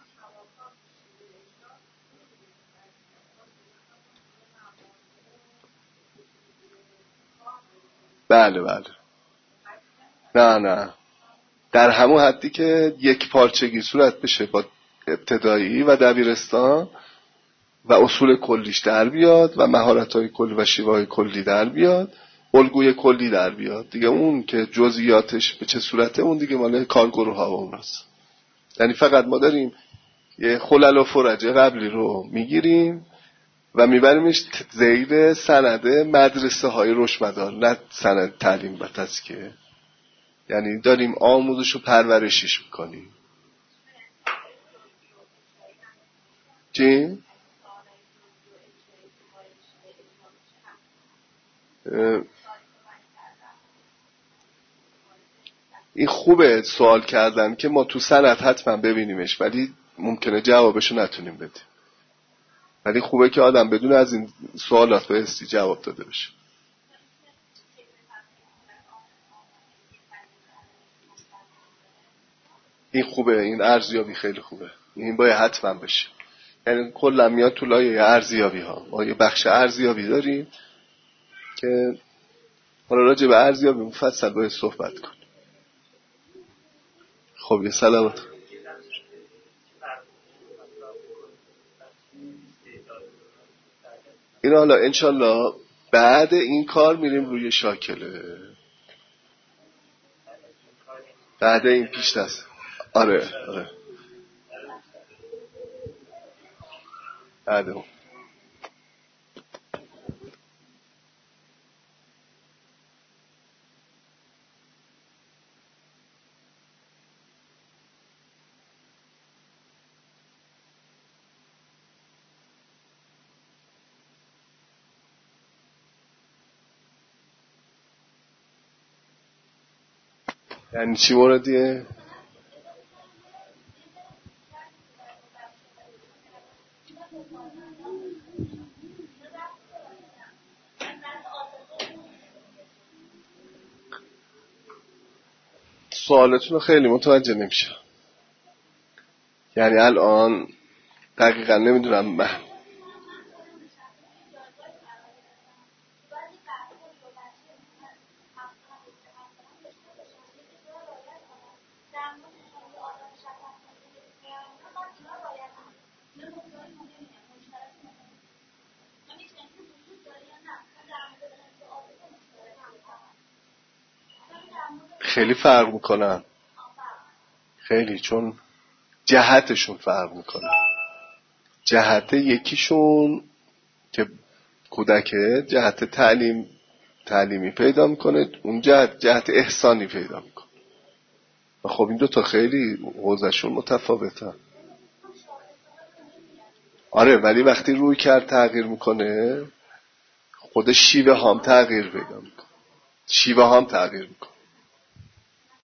بله بله. نه نه، در همون حدی که یک پارچگی صورت بشه با ابتدایی و دبیرستان و اصول کلیش در بیاد و مهارت‌های کلی و شیوه‌های کلی در بیاد، الگوی کلی در بیاد دیگه. اون که جزئیاتش به چه صورته اون دیگه مال کارگروه ها و اوناست. یعنی فقط ما داریم یه خلل و فرجه قبلی رو میگیریم و میبریمش زیر سند مدرسه های رشدمدار، نه سند تعلیم و تزکیه. یعنی داریم آموزش و پرورشیش میکنیم. چی؟ این خوبه سوال کردن که ما تو سند حتما ببینیمش، ولی ممکنه جوابشو نتونیم بدیم. ولی خوبه که آدم بدون از این سوالات به استی جواب داده بشه. این خوبه، این ارزیابی خیلی خوبه، این باید حتما بشه. یعنی کلا میاد تو لایه ارزیابی ها. ما یه بخش ارزیابی داریم که حالا راجع به ارزیابی مفصل باید صحبت کنیم. خب یه سلامت. این حالا انشالله بعد این کار میریم روی شاکله، بعد این پیش دست. آره آره بعد اون. یعنی چی موردیه؟ سوالتون رو خیلی متوجه نمیشم. یعنی الان دقیقا نمیدونم من خیلی فرق میکنن، خیلی، چون جهتشون فرق میکنه. جهت یکیشون که کودکه جهت تعلیم تعلیمی پیدا میکنه، اون جهت جهت احسانی پیدا میکنه. و خب این دوتا خیلی حوزهشون متفاوتن. آره ولی وقتی روی کرد تغییر میکنه، خود شیوه هم تغییر پیدا میکنه، شیوه هم تغییر میکنه.